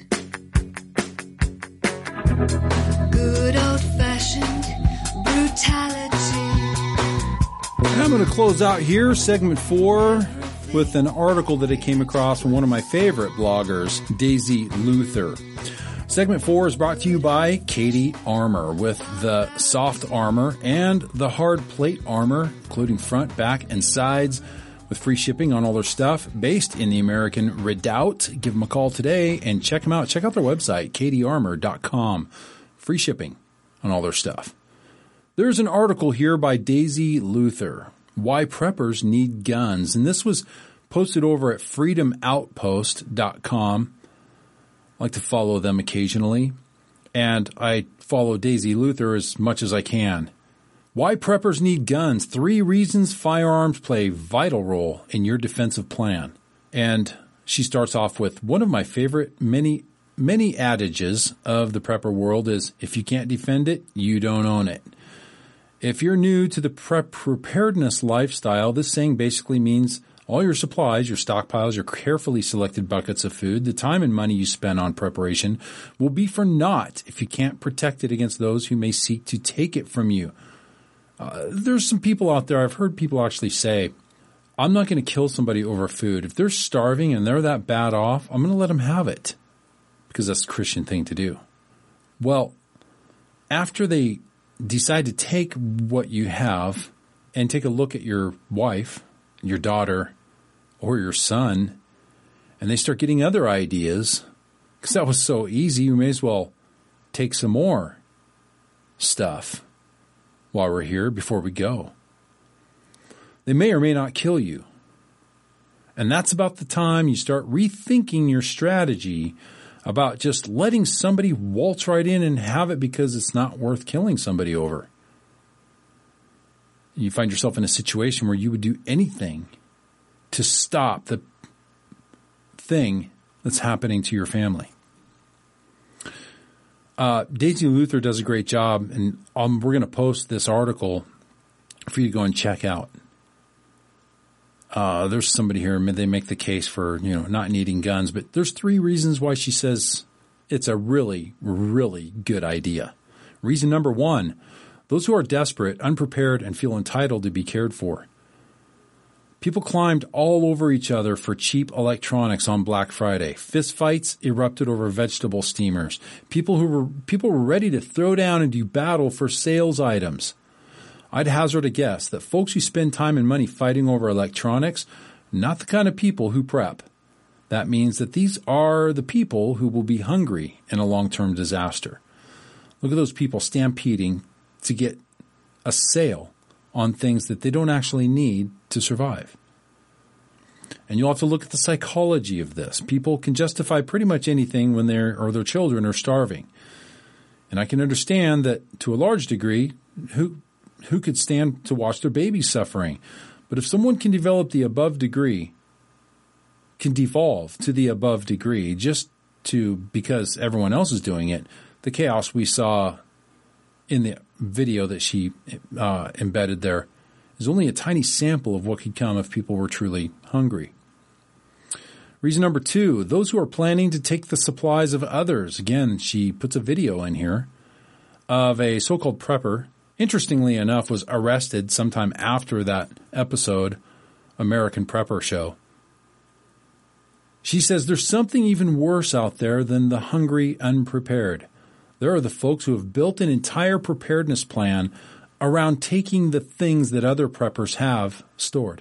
Good old-fashioned brutality. And I'm going to close out here, segment 4, with an article that I came across from one of my favorite bloggers, Daisy Luther. Segment 4 is brought to you by Katie Armor, with the soft armor and the hard plate armor, including front, back, and sides, with free shipping on all their stuff, based in the American Redoubt. Give them a call today and check them out. Check out their website, katiearmor.com. Free shipping on all their stuff. There's an article here by Daisy Luther, Why Preppers Need Guns. And this was posted over at freedomoutpost.com. I like to follow them occasionally, and I follow Daisy Luther as much as I can. Why Preppers Need Guns. 3 reasons firearms play a vital role in your defensive plan. And she starts off with one of my favorite many adages of the prepper world is, if you can't defend it, you don't own it. If you're new to the preparedness lifestyle, this saying basically means all your supplies, your stockpiles, your carefully selected buckets of food, the time and money you spend on preparation will be for naught if you can't protect it against those who may seek to take it from you. There's some people out there, I've heard people actually say, I'm not going to kill somebody over food. If they're starving and they're that bad off, I'm going to let them have it because that's the Christian thing to do. Well, after they decide to take what you have and take a look at your wife, your daughter, or your son, and they start getting other ideas, because that was so easy, you may as well take some more stuff. while we're here before we go. They may or may not kill you. And that's about the time you start rethinking your strategy about just letting somebody waltz right in and have it because it's not worth killing somebody over. You find yourself in a situation where you would do anything to stop the thing that's happening to your family. Daisy Luther does a great job, and we're going to post this article for you to go and check out. There's somebody here, they make the case for, not needing guns, but there's 3 reasons why she says it's a really, really good idea. Reason number 1, those who are desperate, unprepared, and feel entitled to be cared for. People climbed all over each other for cheap electronics on Black Friday. Fistfights erupted over vegetable steamers. People were ready to throw down and do battle for sales items. I'd hazard a guess that folks who spend time and money fighting over electronics, not the kind of people who prep. That means that these are the people who will be hungry in a long-term disaster. Look at those people stampeding to get a sale on things that they don't actually need to survive. And you'll have to look at the psychology of this. People can justify pretty much anything when their children are starving. And I can understand that to a large degree, who could stand to watch their baby suffering? But if someone can develop the above degree, can devolve to the above degree just because everyone else is doing it, the chaos we saw in the video that she embedded there is only a tiny sample of what could come if people were truly hungry. Reason number 2, those who are planning to take the supplies of others. Again, she puts a video in here of a so-called prepper. Interestingly enough, was arrested sometime after that episode, American Prepper Show. She says there's something even worse out there than the hungry unprepared. There are the folks who have built an entire preparedness plan around taking the things that other preppers have stored.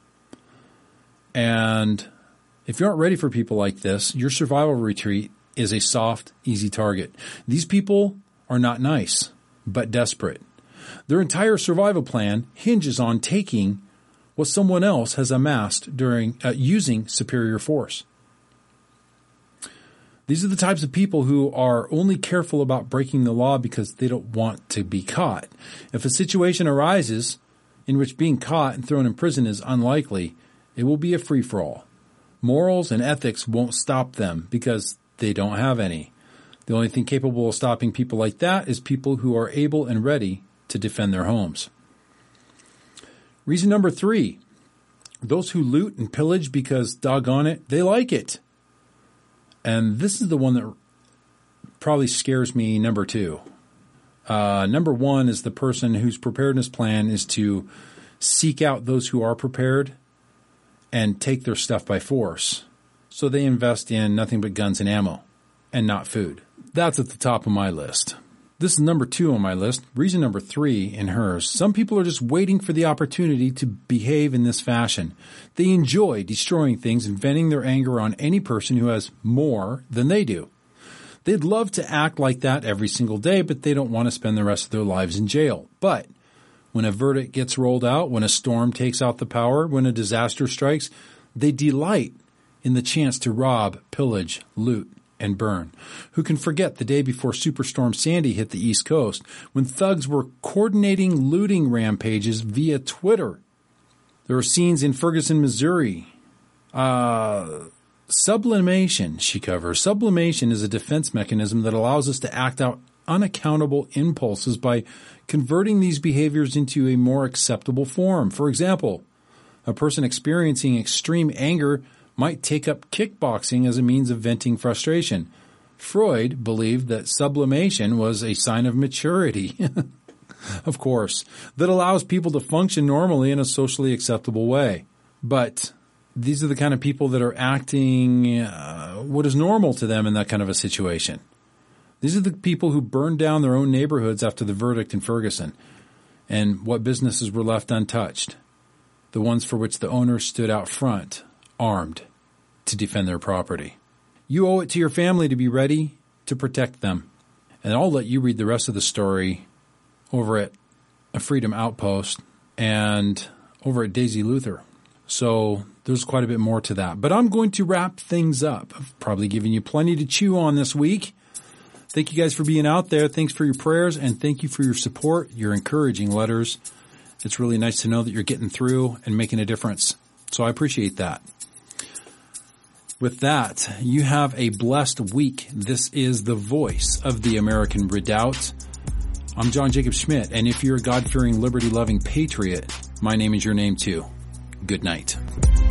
And if you aren't ready for people like this, your survival retreat is a soft, easy target. These people are not nice, but desperate. Their entire survival plan hinges on taking what someone else has amassed during using superior force. These are the types of people who are only careful about breaking the law because they don't want to be caught. If a situation arises in which being caught and thrown in prison is unlikely, it will be a free-for-all. Morals and ethics won't stop them because they don't have any. The only thing capable of stopping people like that is people who are able and ready to defend their homes. Reason number 3, those who loot and pillage because, doggone it, they like it. And this is the one that probably scares me, number 2. Number 1 is the person whose preparedness plan is to seek out those who are prepared and take their stuff by force. So they invest in nothing but guns and ammo and not food. That's at the top of my list. This is number 2 on my list. Reason number 3 in hers. Some people are just waiting for the opportunity to behave in this fashion. They enjoy destroying things and venting their anger on any person who has more than they do. They'd love to act like that every single day, but they don't want to spend the rest of their lives in jail. But when a verdict gets rolled out, when a storm takes out the power, when a disaster strikes, they delight in the chance to rob, pillage, loot, and burn. Who can forget the day before Superstorm Sandy hit the East Coast when thugs were coordinating looting rampages via Twitter? There are scenes in Ferguson, Missouri. Sublimation, she covers. Sublimation is a defense mechanism that allows us to act out unaccountable impulses by converting these behaviors into a more acceptable form. For example, a person experiencing extreme anger might take up kickboxing as a means of venting frustration. Freud believed that sublimation was a sign of maturity, of course, that allows people to function normally in a socially acceptable way. But these are the kind of people that are acting what is normal to them in that kind of a situation. These are the people who burned down their own neighborhoods after the verdict in Ferguson, and what businesses were left untouched. The ones for which the owners stood out front, armed, to defend their property. You owe it to your family to be ready to protect them. And I'll let you read the rest of the story over at a Freedom Outpost and over at Daisy Luther. So there's quite a bit more to that. But I'm going to wrap things up. I've probably given you plenty to chew on this week. Thank you guys for being out there. Thanks for your prayers, and thank you for your support, your encouraging letters. It's really nice to know that you're getting through and making a difference. So I appreciate that. With that, you have a blessed week. This is the voice of the American Redoubt. I'm John Jacob Schmidt, and if you're a God-fearing, liberty-loving patriot, my name is your name too. Good night.